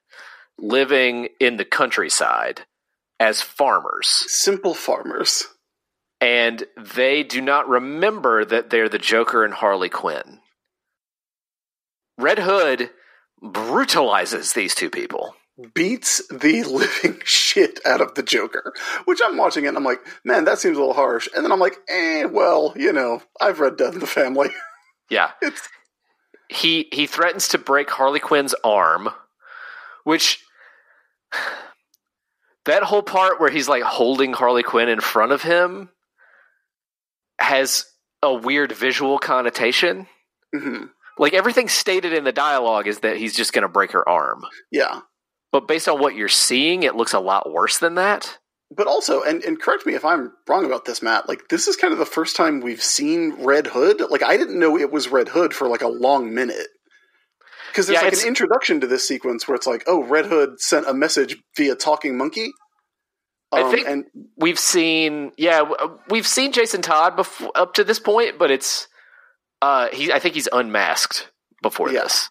living in the countryside as farmers. Simple farmers. and they do not remember that they're the Joker and Harley Quinn. Red Hood brutalizes these two people. Beats the living shit out of the Joker, which I'm watching it and I'm like, man, that seems a little harsh. And then I'm like, well, I've read Death in the Family. Yeah. He threatens to break Harley Quinn's arm, which that whole part where he's like holding Harley Quinn in front of him has a weird visual connotation. Mm-hmm. Like everything stated in the dialogue is that he's just going to break her arm. Yeah. But based on what you're seeing, it looks a lot worse than that. But also, and correct me if I'm wrong about this, Matt, like this is kind of the first time we've seen Red Hood. Like I didn't know it was Red Hood for like a long minute. Because there's an introduction to this sequence where it's like, oh, Red Hood sent a message via talking monkey. I think we've seen Jason Todd up to this point, but it's I think he's unmasked before this.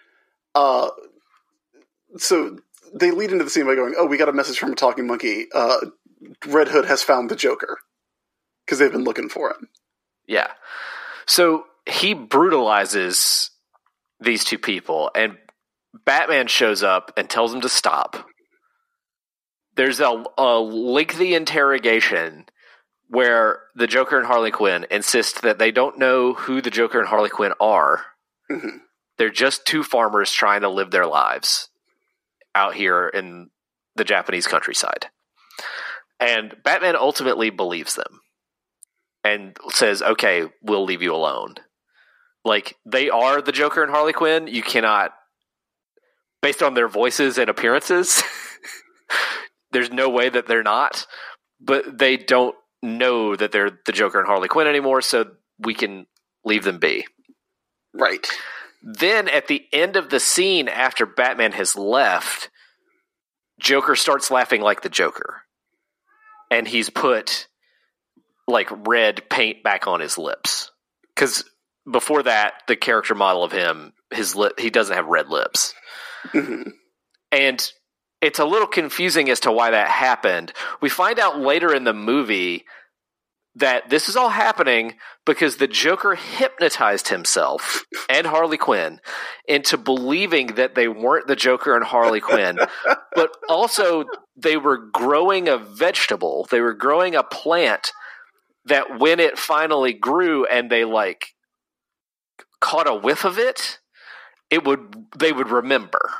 So they lead into the scene by going, oh, we got a message from a talking monkey. Red Hood has found the Joker. Because they've been looking for him. Yeah. So he brutalizes these two people, and Batman shows up and tells him to stop. There's a lengthy interrogation where the Joker and Harley Quinn insist that they don't know who the Joker and Harley Quinn are. Mm-hmm. They're just two farmers trying to live their lives out here in the Japanese countryside. And Batman ultimately believes them and says, okay, we'll leave you alone. Like, they are the Joker and Harley Quinn. You cannot, based on their voices and appearances, there's no way that they're not, but they don't know that they're the Joker and Harley Quinn anymore, so we can leave them be. Right. Then at the end of the scene, after Batman has left, Joker starts laughing like the Joker. And he's put like red paint back on his lips. Because before that, the character model of him, he doesn't have red lips. Mm-hmm. And it's a little confusing as to why that happened. We find out later in the movie that this is all happening because the Joker hypnotized himself and Harley Quinn into believing that they weren't the Joker and Harley Quinn, but also they were growing a vegetable. They were growing a plant that when it finally grew and they like caught a whiff of it, they would remember.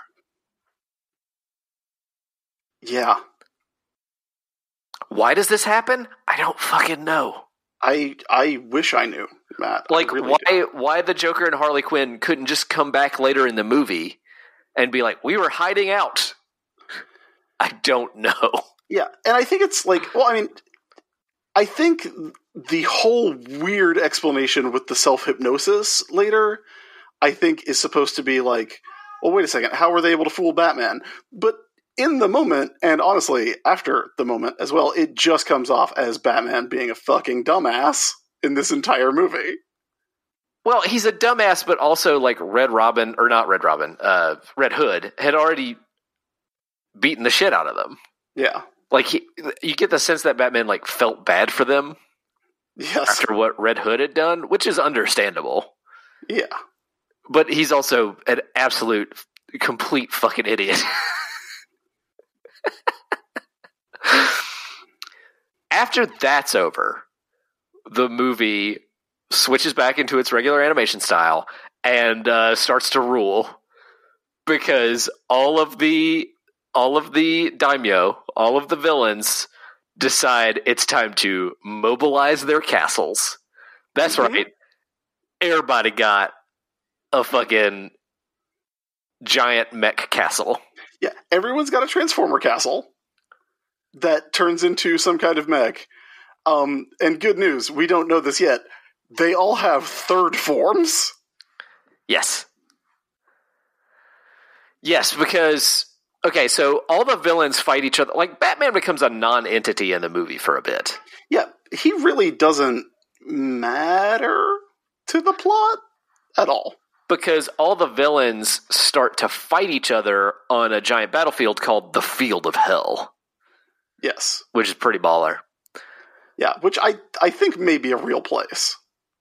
Yeah. Why does this happen? I don't fucking know. I wish I knew, Matt. Like, really why the Joker and Harley Quinn couldn't just come back later in the movie and be like, we were hiding out? I don't know. Yeah, and I think it's like, well, I mean, I think the whole weird explanation with the self-hypnosis later, I think is supposed to be like, well, wait a second, how were they able to fool Batman? But in the moment, and honestly, after the moment as well, it just comes off as Batman being a fucking dumbass in this entire movie. Well, he's a dumbass, but also like Red Hood had already beaten the shit out of them. Yeah. Like, you get the sense that Batman like felt bad for them. Yes. After what Red Hood had done, which is understandable. Yeah. But he's also an absolute, complete fucking idiot. After that's over, the movie switches back into its regular animation style and starts to rule because all of the daimyo, all of the villains decide it's time to mobilize their castles. That's right. Everybody got a fucking giant mech castle. Yeah, everyone's got a Transformer castle that turns into some kind of mech. And good news, we don't know this yet. They all have third forms. Yes. Yes, because, okay, so all the villains fight each other. Like, Batman becomes a non-entity in the movie for a bit. Yeah, he really doesn't matter to the plot at all. Because all the villains start to fight each other on a giant battlefield called the Field of Hell. Yes. Which is pretty baller. Yeah, which I think may be a real place.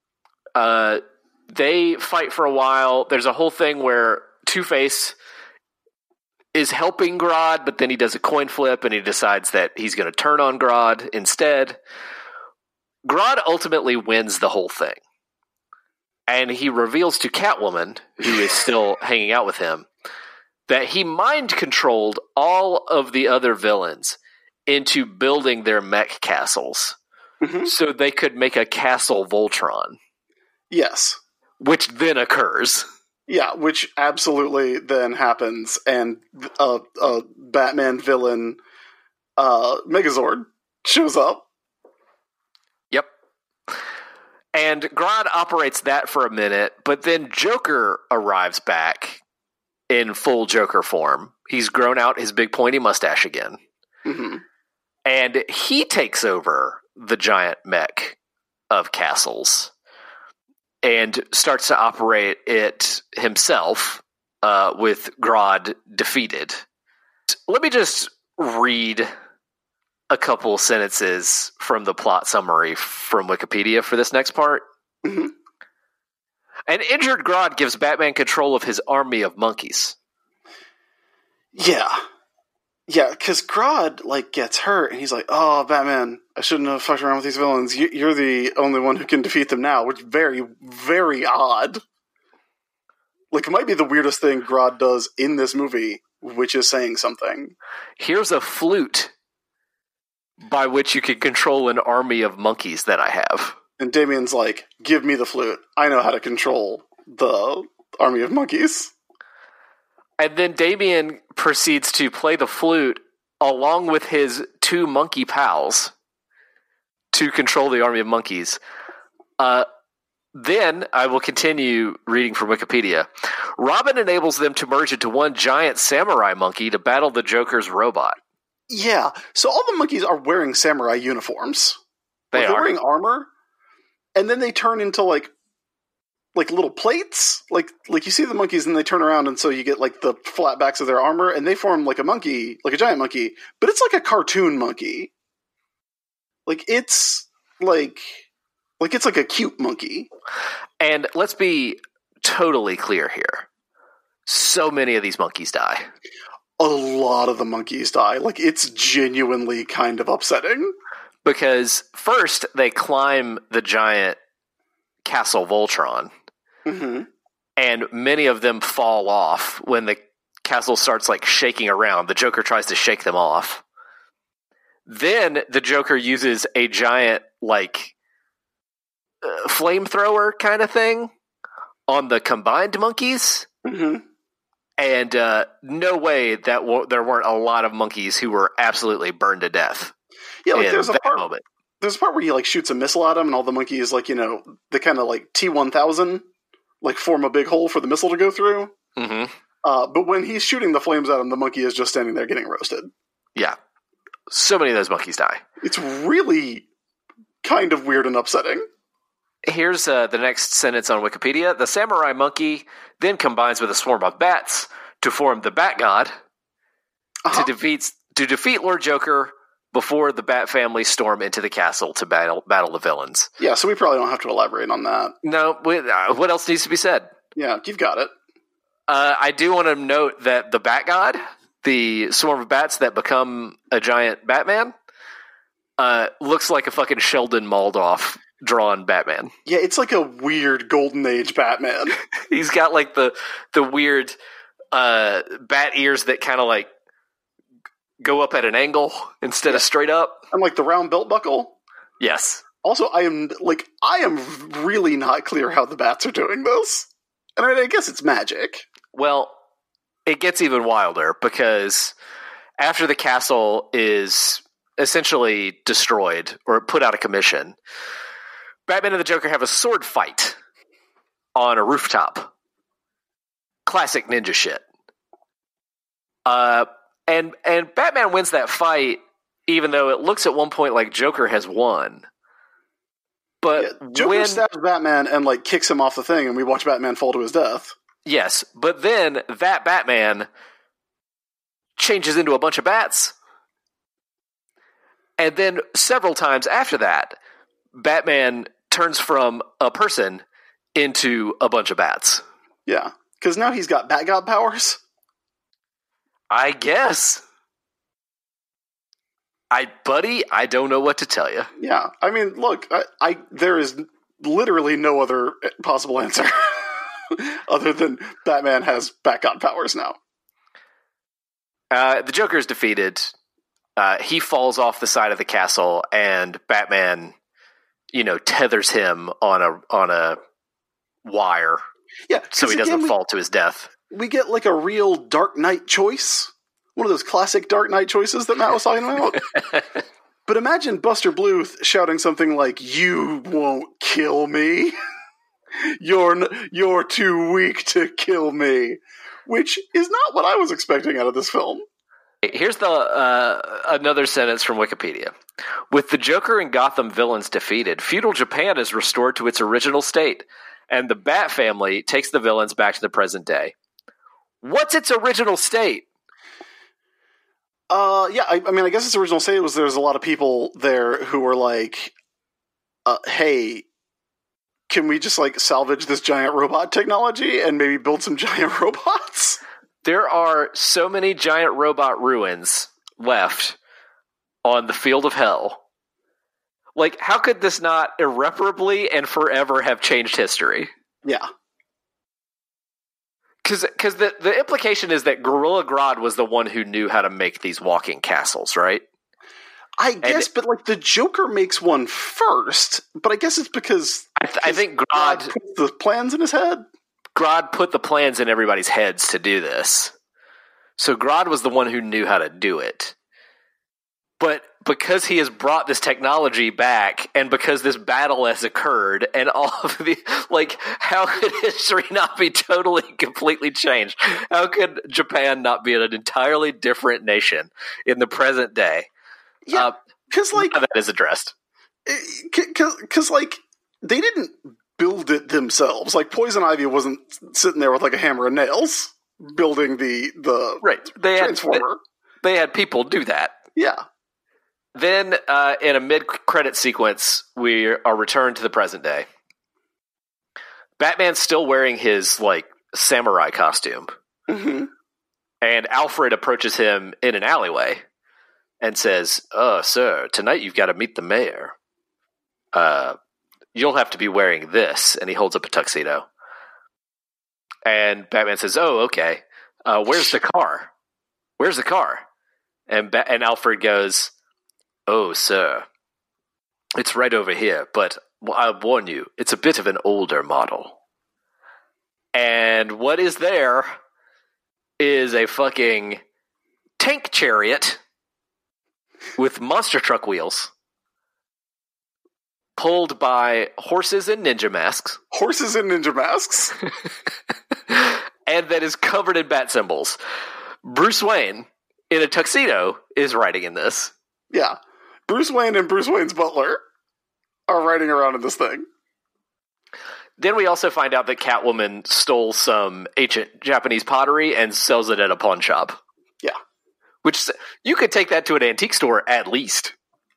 They fight for a while. There's a whole thing where Two-Face is helping Grodd, but then he does a coin flip and he decides that he's going to turn on Grodd instead. Grodd ultimately wins the whole thing. And he reveals to Catwoman, who is still hanging out with him, that he mind-controlled all of the other villains into building their mech castles so they could make a castle Voltron. Yes. Which then occurs. Yeah, which absolutely then happens, and a Batman villain, Megazord, shows up. Yep. And Grodd operates that for a minute, but then Joker arrives back in full Joker form. He's grown out his big pointy mustache again. Mm-hmm. And he takes over the giant mech of castles and starts to operate it himself, with Grodd defeated. Let me just read a couple sentences from the plot summary from Wikipedia for this next part. Mm-hmm. An injured Grodd gives Batman control of his army of monkeys. Yeah. Yeah, because Grodd, gets hurt, and he's like, oh, Batman, I shouldn't have fucked around with these villains. You're the only one who can defeat them now, which is very, very odd. It might be the weirdest thing Grodd does in this movie, which is saying something. Here's a flute by which you can control an army of monkeys that I have. And Damien's like, give me the flute. I know how to control the army of monkeys. And then Damien proceeds to play the flute along with his two monkey pals to control the army of monkeys. Then I will continue reading from Wikipedia. Robin enables them to merge into one giant samurai monkey to battle the Joker's robot. Yeah, so all the monkeys are wearing samurai uniforms. They're wearing armor, and then they turn into little plates. Like you see the monkeys and they turn around, and so you get the flat backs of their armor, and they form like a monkey, like a giant monkey, but it's like a cartoon monkey. It's it's like a cute monkey. And let's be totally clear here. So many of these monkeys die. A lot of the monkeys die. It's genuinely kind of upsetting. Because first, they climb the giant castle Voltron. Mm-hmm. And many of them fall off when the castle starts shaking around. The Joker tries to shake them off. Then the Joker uses a giant flamethrower kind of thing on the combined monkeys. Mm-hmm. And no way that there weren't a lot of monkeys who were absolutely burned to death. Yeah, there's a part moment. There's a part where he shoots a missile at them, and all the monkeys they kind of T-1000 form a big hole for the missile to go through. Mm-hmm. But when he's shooting the flames at him, the monkey is just standing there getting roasted. Yeah, so many of those monkeys die. It's really kind of weird and upsetting. Here's the next sentence on Wikipedia. The samurai monkey then combines with a swarm of bats to form the Bat God to defeat Lord Joker before the Bat family storm into the castle to battle the villains. Yeah, so we probably don't have to elaborate on that. No, what else needs to be said? Yeah, you've got it. I do want to note that the Bat God, the swarm of bats that become a giant Batman, looks like a fucking Sheldon Moldoff drawn Batman. Yeah, it's like a weird Golden Age Batman. He's got the weird bat ears that kind of go up at an angle instead of straight up. And the round belt buckle. Yes. Also, I am really not clear how the bats are doing this. And I guess it's magic. Well, it gets even wilder because after the castle is essentially destroyed or put out of commission, Batman and the Joker have a sword fight on a rooftop. Classic ninja shit. And Batman wins that fight, even though it looks at one point like Joker has won. But Joker stabs Batman and kicks him off the thing, and we watch Batman fall to his death. Yes, but then that Batman changes into a bunch of bats. And then several times after that, Batman turns from a person into a bunch of bats. Yeah, because now he's got Bat God powers. I guess. Buddy, I don't know what to tell you. Yeah, I mean, look, there is literally no other possible answer other than Batman has Bat God powers now. The Joker is defeated. He falls off the side of the castle, and Batman, tethers him on a wire. Yeah, so he doesn't fall to his death. We get like a real Dark Knight choice. One of those classic Dark Knight choices that Matt was talking about. But imagine Buster Bluth shouting something like, "You won't kill me. You're too weak to kill me," which is not what I was expecting out of this film. Here's another sentence from Wikipedia. With the Joker and Gotham villains defeated, feudal Japan is restored to its original state, and the Bat family takes the villains back to the present day. What's its original state? Yeah, I mean, I guess its original state was there's a lot of people there who were like, hey, can we just like salvage this giant robot technology and maybe build some giant robots? There are so many giant robot ruins left on the field of hell. Like, how could this not irreparably and forever have changed history? Yeah. Because the implication is that Gorilla Grodd was the one who knew how to make these walking castles, right? I guess, but like the Joker makes one first, but I guess it's because I think Grodd put the plans in his head. Grodd put the plans in everybody's heads to do this. So Grodd was the one who knew how to do it. But because he has brought this technology back, and because this battle has occurred, and all of the, like, how could history not be totally, completely changed? How could Japan not be an entirely different nation in the present day? Yeah, because, like, none of that is addressed. Because, like, they didn't build it themselves. Like, Poison Ivy wasn't sitting there with, like, a hammer and nails building the right. Transformer. They had people do that. Yeah. Then, in a mid-credit sequence, we are returned to the present day. Batman's still wearing his, like, samurai costume. Mm-hmm. And Alfred approaches him in an alleyway and says, "Oh, sir, tonight you've got to meet the mayor. You'll have to be wearing this." And he holds up a tuxedo. And Batman says, "Oh, okay. Where's the car? Where's the car?" And Alfred goes, "Oh, sir, it's right over here, but I warn you, it's a bit of an older model." And what is there is a fucking tank chariot with monster truck wheels, pulled by horses in ninja masks. Horses in ninja masks? And that is covered in bat symbols. Bruce Wayne, in a tuxedo, is riding in this. Yeah. Bruce Wayne and Bruce Wayne's butler are riding around in this thing. Then we also find out that Catwoman stole some ancient Japanese pottery and sells it at a pawn shop. Yeah. Which, you could take that to an antique store at least.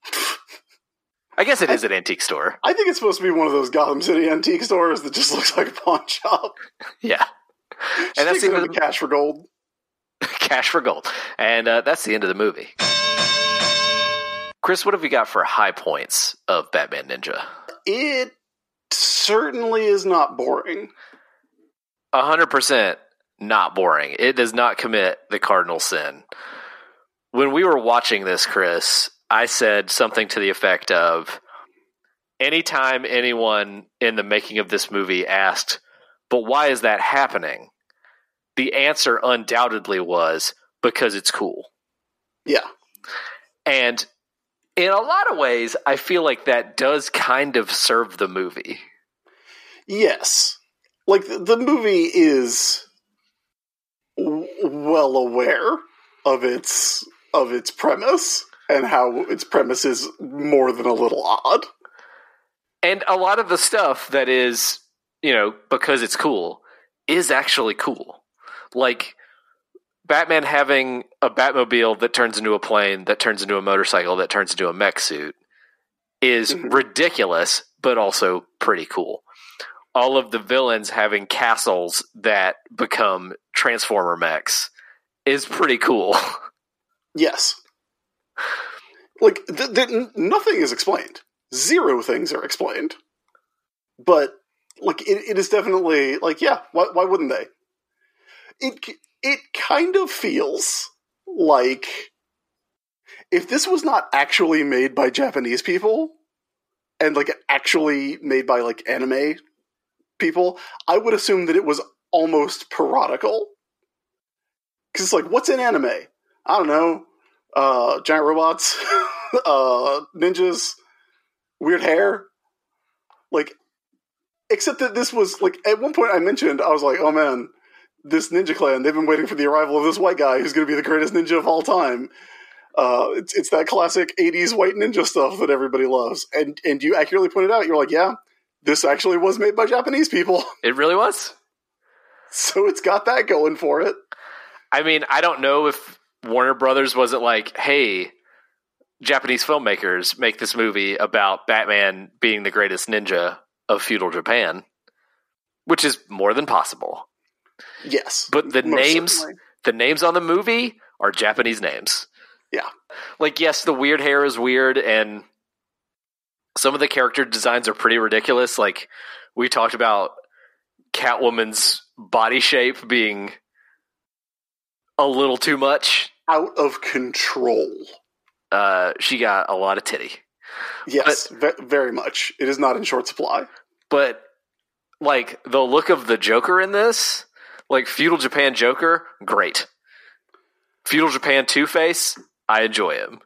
I guess it is an antique store. I think it's supposed to be one of those Gotham City antique stores that just looks like a pawn shop. Yeah. And that's the cash for gold. Cash for gold. And that's the end of the movie. Chris, what have we got for high points of Batman Ninja? It certainly is not boring. 100% not boring. It does not commit the cardinal sin. When we were watching this, Chris, I said something to the effect of, anytime anyone in the making of this movie asked, "But why is that happening?" the answer undoubtedly was, because it's cool. Yeah. And in a lot of ways, I feel like that does kind of serve the movie. Yes. Like, the movie is well aware of its premise, and how its premise is more than a little odd. And a lot of the stuff that is, because it's cool, is actually cool. Like, Batman having a Batmobile that turns into a plane, that turns into a motorcycle, that turns into a mech suit is ridiculous, but also pretty cool. All of the villains having castles that become Transformer mechs is pretty cool. Yes. Like, nothing is explained. Zero things are explained. But, like, it is definitely, like, yeah, why wouldn't they? It kind of feels like if this was not actually made by Japanese people and, like, actually made by, like, anime people, I would assume that it was almost parodical. Because it's like, what's in anime? I don't know. Giant robots, ninjas, weird hair. Like, except that this was, like, at one point I mentioned, I was like, oh man, this ninja clan, they've been waiting for the arrival of this white guy who's going to be the greatest ninja of all time. It's that classic 80s white ninja stuff that everybody loves. And you accurately pointed out, you're like, yeah, this actually was made by Japanese people. It really was. So it's got that going for it. I mean, I don't know if Warner Brothers wasn't like, hey, Japanese filmmakers, make this movie about Batman being the greatest ninja of feudal Japan, which is more than possible. Yes. But the names on the movie are Japanese names. Yeah. Like, yes, the weird hair is weird, and some of the character designs are pretty ridiculous. Like, we talked about Catwoman's body shape being a little too much. Out of control. She got a lot of titty. Yes, very much. It is not in short supply. But, like, the look of the Joker in this, like, feudal Japan Joker, great. Feudal Japan Two-Face, I enjoy him.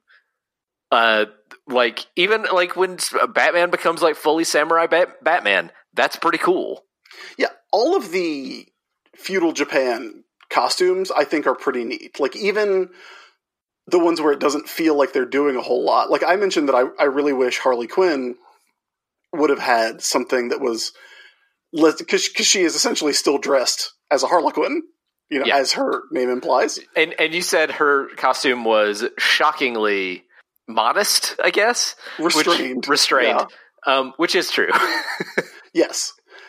Like, even, like, when Batman becomes, like, fully samurai Batman, that's pretty cool. Yeah, all of the feudal Japan costumes, I think, are pretty neat. Like, even the ones where it doesn't feel like they're doing a whole lot. Like, I mentioned that I really wish Harley Quinn would have had something that was less, because she is essentially still dressed as a Harlequin, you know, as her name implies. And you said her costume was shockingly modest, I guess? Restrained. Yeah. Which is true. Yes.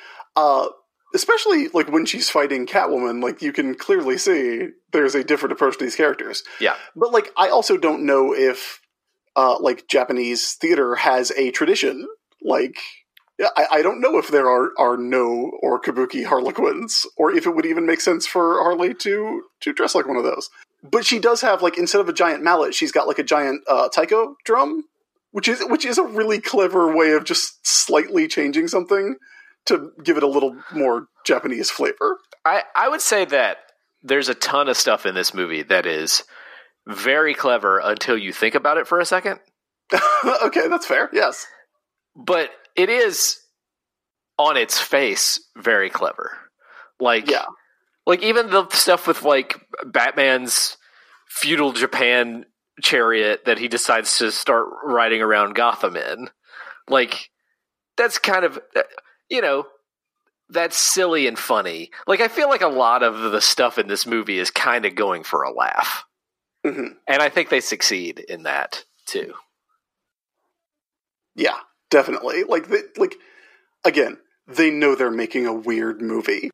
Especially, like, when she's fighting Catwoman, like, you can clearly see there's a different approach to these characters. Yeah. But, like, I also don't know if, like, Japanese theater has a tradition. Like, I don't know if there are no or kabuki Harlequins, or if it would even make sense for Harley to dress like one of those. But she does have, like, instead of a giant mallet, she's got, like, a giant taiko drum, which is a really clever way of just slightly changing something to give it a little more Japanese flavor. I would say that there's a ton of stuff in this movie that is very clever until you think about it for a second. Okay, that's fair, yes. But it is, on its face, very clever. Like, yeah. Like, even the stuff with, like, Batman's feudal Japan chariot that he decides to start riding around Gotham in. Like, that's kind of, you know, that's silly and funny. Like, I feel like a lot of the stuff in this movie is kind of going for a laugh. Mm-hmm. And I think they succeed in that, too. Yeah, definitely. Like, again, they know they're making a weird movie.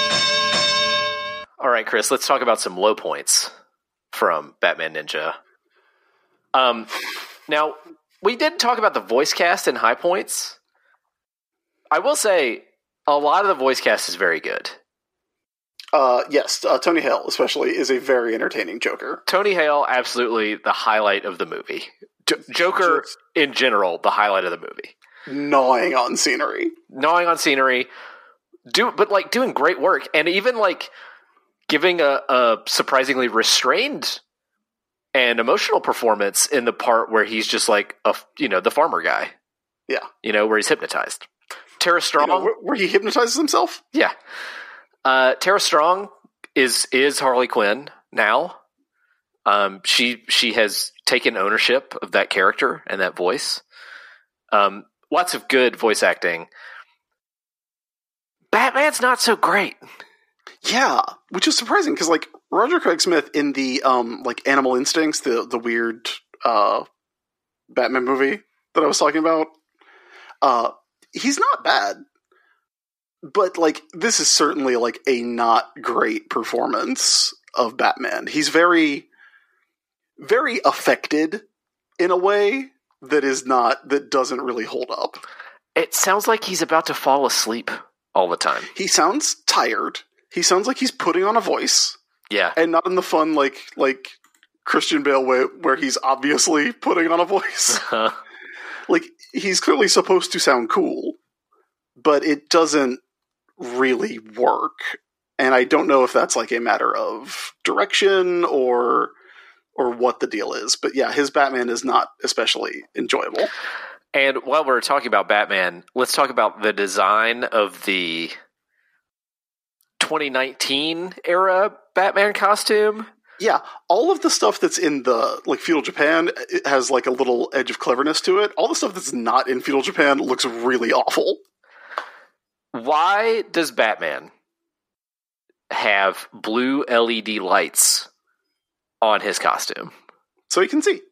All right, Chris, let's talk about some low points from Batman Ninja. Now, we did talk about the voice cast and high points. I will say, a lot of the voice cast is very good. Yes, Tony Hale, especially, is a very entertaining Joker. Tony Hale, absolutely the highlight of the movie. Joker, in general, the highlight of the movie. Gnawing on scenery. But, like, doing great work. And even, like, giving a surprisingly restrained and emotional performance in the part where he's just, like, the farmer guy. Yeah. You know, where he's hypnotized. Tara Strong, where he hypnotizes himself? Yeah. Tara Strong is Harley Quinn now. She has taken ownership of that character and that voice. Lots of good voice acting. Batman's not so great. Yeah, which is surprising because like Roger Craig Smith in the like Animal Instincts, the weird Batman movie that I was talking about, he's not bad. But like this is certainly like a not great performance of Batman. He's very, very affected in a way that doesn't really hold up. It sounds like he's about to fall asleep all the time. He sounds tired. He sounds like he's putting on a voice. Yeah. And not in the fun like Christian Bale way where he's obviously putting on a voice. Like he's clearly supposed to sound cool, but it doesn't really work. And I don't know if that's like a matter of direction or what the deal is. But yeah, his Batman is not especially enjoyable. And while we're talking about Batman, let's talk about the design of the 2019 era Batman costume. Yeah, all of the stuff that's in the like feudal Japan, it has like a little edge of cleverness to it. All the stuff that's not in feudal Japan looks really awful. Why does Batman have blue LED lights on his costume? So you can see.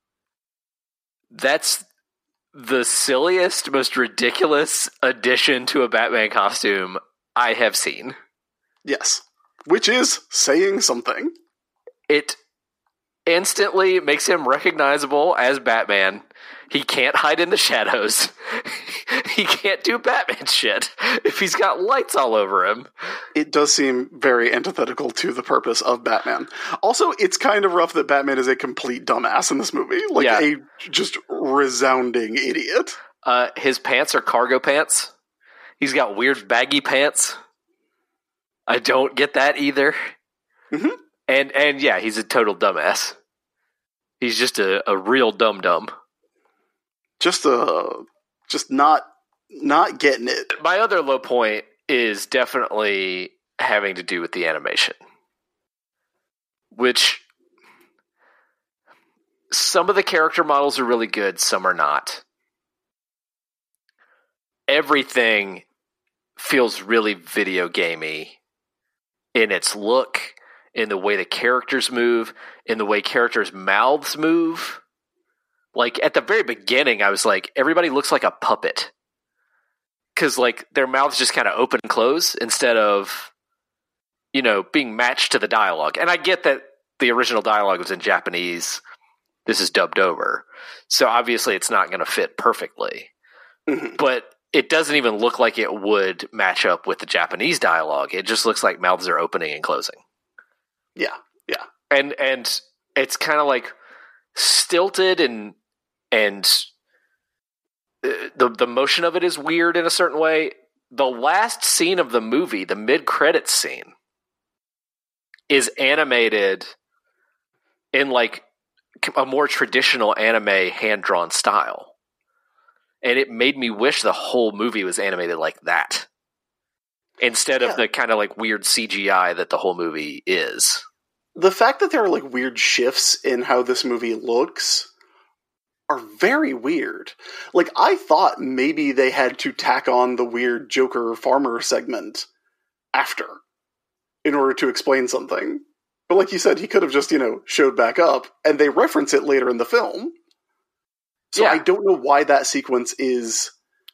That's the silliest, most ridiculous addition to a Batman costume I have seen. Yes. Which is saying something. It instantly makes him recognizable as Batman. He can't hide in the shadows. He can't do Batman shit if he's got lights all over him. It does seem very antithetical to the purpose of Batman. Also, it's kind of rough that Batman is a complete dumbass in this movie. Like a just resounding idiot. His pants are cargo pants. He's got weird baggy pants. I don't get that either. Mm-hmm. And yeah, he's a total dumbass. He's just a real dum-dum. Just not getting it. My other low point is definitely having to do with the animation. Which some of the character models are really good, some are not. Everything feels really video gamey in its look, in the way the characters move, in the way characters' mouths move. Like, at the very beginning, I was like, everybody looks like a puppet. Because, like, their mouths just kind of open and close instead of, being matched to the dialogue. And I get that the original dialogue was in Japanese. This is dubbed over. So, obviously, it's not going to fit perfectly. Mm-hmm. But it doesn't even look like it would match up with the Japanese dialogue. It just looks like mouths are opening and closing. Yeah. And it's kind of like stilted and the motion of it is weird in a certain way. The last scene of the movie, the mid-credits scene, is animated in like a more traditional anime hand-drawn style. And it made me wish the whole movie was animated like that. Instead of the kind of like weird CGI that the whole movie is. The fact that there are like weird shifts in how this movie looks are very weird. Like, I thought maybe they had to tack on the weird Joker farmer segment after in order to explain something. But like you said, he could have just, showed back up, and they reference it later in the film. So I don't know why that sequence is...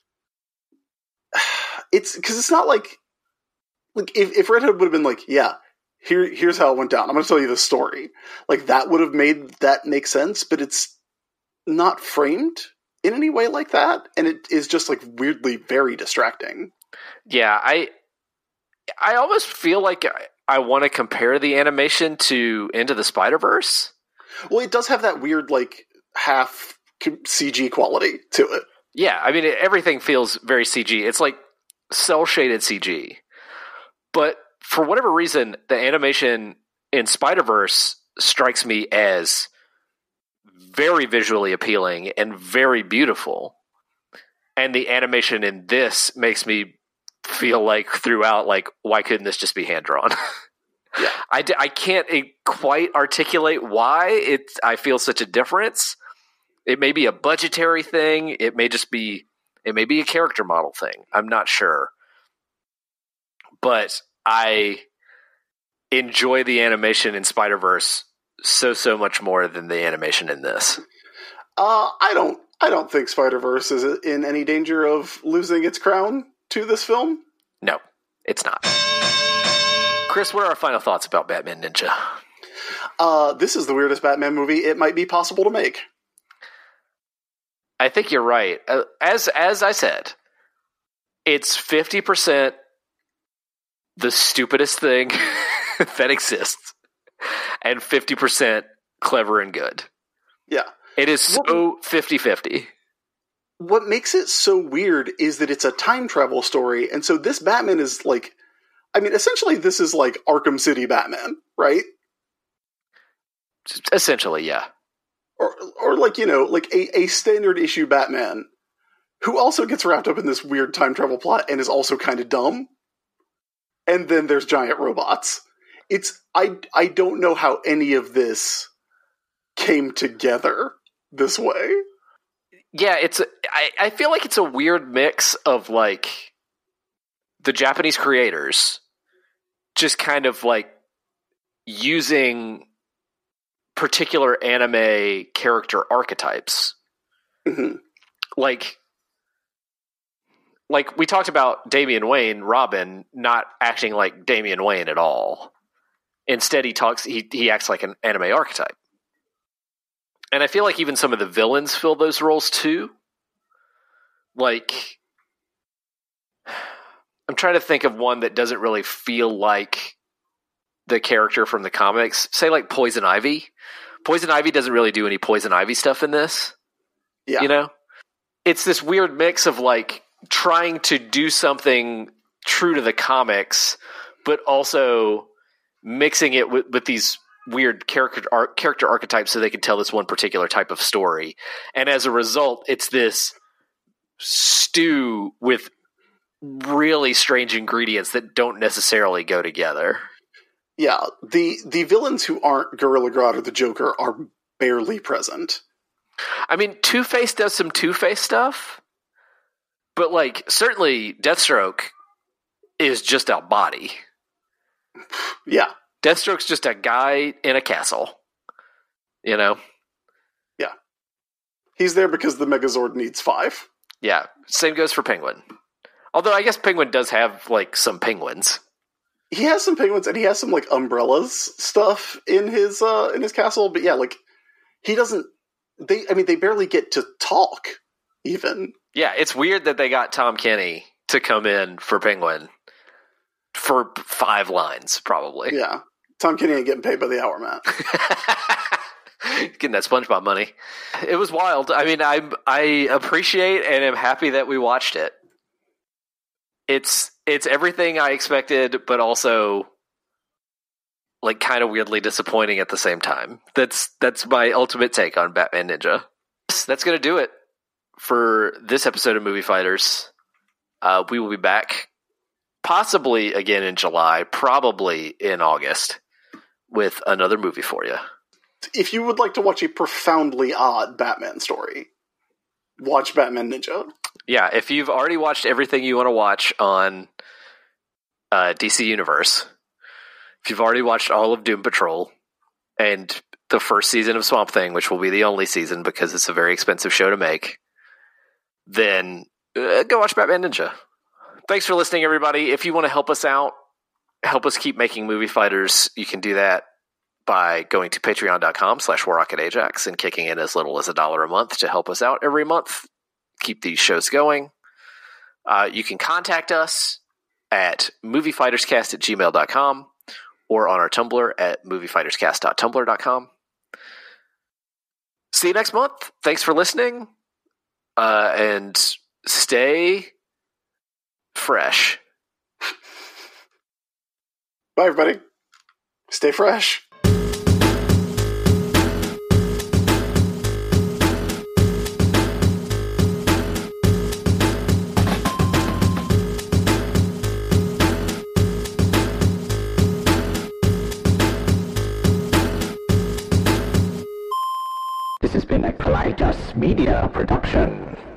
It's because it's not like if Red Hood would have been like, yeah, here's how it went down. I'm going to tell you the story. Like, that would have made that make sense, but it's not framed in any way like that, and it is just like weirdly very distracting. Yeah, I almost feel like I want to compare the animation to Into the Spider-Verse. Well, it does have that weird like half CG quality to it. Yeah, I mean everything feels very CG. It's like cel-shaded CG. But for whatever reason, the animation in Spider-Verse strikes me as very visually appealing and very beautiful. And the animation in this makes me feel like throughout, like, why couldn't this just be hand-drawn? Yeah. I can't quite articulate why I feel such a difference. It may be a budgetary thing. It may be a character model thing. I'm not sure. But I enjoy the animation in Spider-Verse so much more than the animation in this. I don't think Spider-Verse is in any danger of losing its crown to this film. No, it's not. Chris, what are our final thoughts about Batman Ninja? This is the weirdest Batman movie it might be possible to make. I think you're right. As I said, it's 50% the stupidest thing that exists, and 50% clever and good. Yeah. It is so 50-50. What makes it so weird is that it's a time travel story, and so this Batman is like, I mean, essentially this is like Arkham City Batman, right? Essentially, yeah. Or like, you know, like a standard issue Batman who also gets wrapped up in this weird time travel plot and is also kind of dumb. And then there's giant robots. I don't know how any of this came together this way. Yeah, I feel like it's a weird mix of like the Japanese creators just kind of like using particular anime character archetypes. Mm-hmm. Like we talked about Damian Wayne, Robin, not acting like Damian Wayne at all. Instead, he acts like an anime archetype. And I feel like even some of the villains fill those roles too. Like, I'm trying to think of one that doesn't really feel like the character from the comics. Say like Poison Ivy. Poison Ivy doesn't really do any Poison Ivy stuff in this. Yeah. You know? It's this weird mix of like trying to do something true to the comics, but also mixing it with these weird character archetypes so they can tell this one particular type of story. And as a result, it's this stew with really strange ingredients that don't necessarily go together. Yeah, the villains who aren't Gorilla Grodd or the Joker are barely present. I mean, Two-Face does some Two-Face stuff, but like certainly Deathstroke is just a body. Yeah. Deathstroke's just a guy in a castle. You know? Yeah. He's there because the Megazord needs 5. Yeah. Same goes for Penguin. Although I guess Penguin does have like some penguins. He has some penguins and he has some like umbrellas stuff in his castle, but yeah, like he doesn't they barely get to talk even. Yeah, it's weird that they got Tom Kenny to come in for Penguin for 5 lines probably. Yeah. Tom Kenny ain't getting paid by the hour, Matt. Getting that SpongeBob money. It was wild. I mean, I appreciate and am happy that we watched it. It's everything I expected, but also like kind of weirdly disappointing at the same time. That's my ultimate take on Batman Ninja. That's going to do it for this episode of Movie Fighters. We will be back possibly again in July, probably in August, with another movie for you. If you would like to watch a profoundly odd Batman story, watch Batman Ninja. Yeah, if you've already watched everything you want to watch on DC Universe, if you've already watched all of Doom Patrol and the first season of Swamp Thing, which will be the only season because it's a very expensive show to make, then go watch Batman Ninja. Thanks for listening, everybody. If you want to help us out, help us keep making Movie Fighters, you can do that by going to patreon.com/WarRocketAjax and kicking in as little as $1 a month to help us out every month. Keep these shows going. You can contact us at moviefighterscast@gmail.com or on our Tumblr at moviefighterscast.tumblr.com. See you next month. Thanks for listening. And stay fresh. Bye, everybody. Stay fresh. This has been a Kaleidos Media production.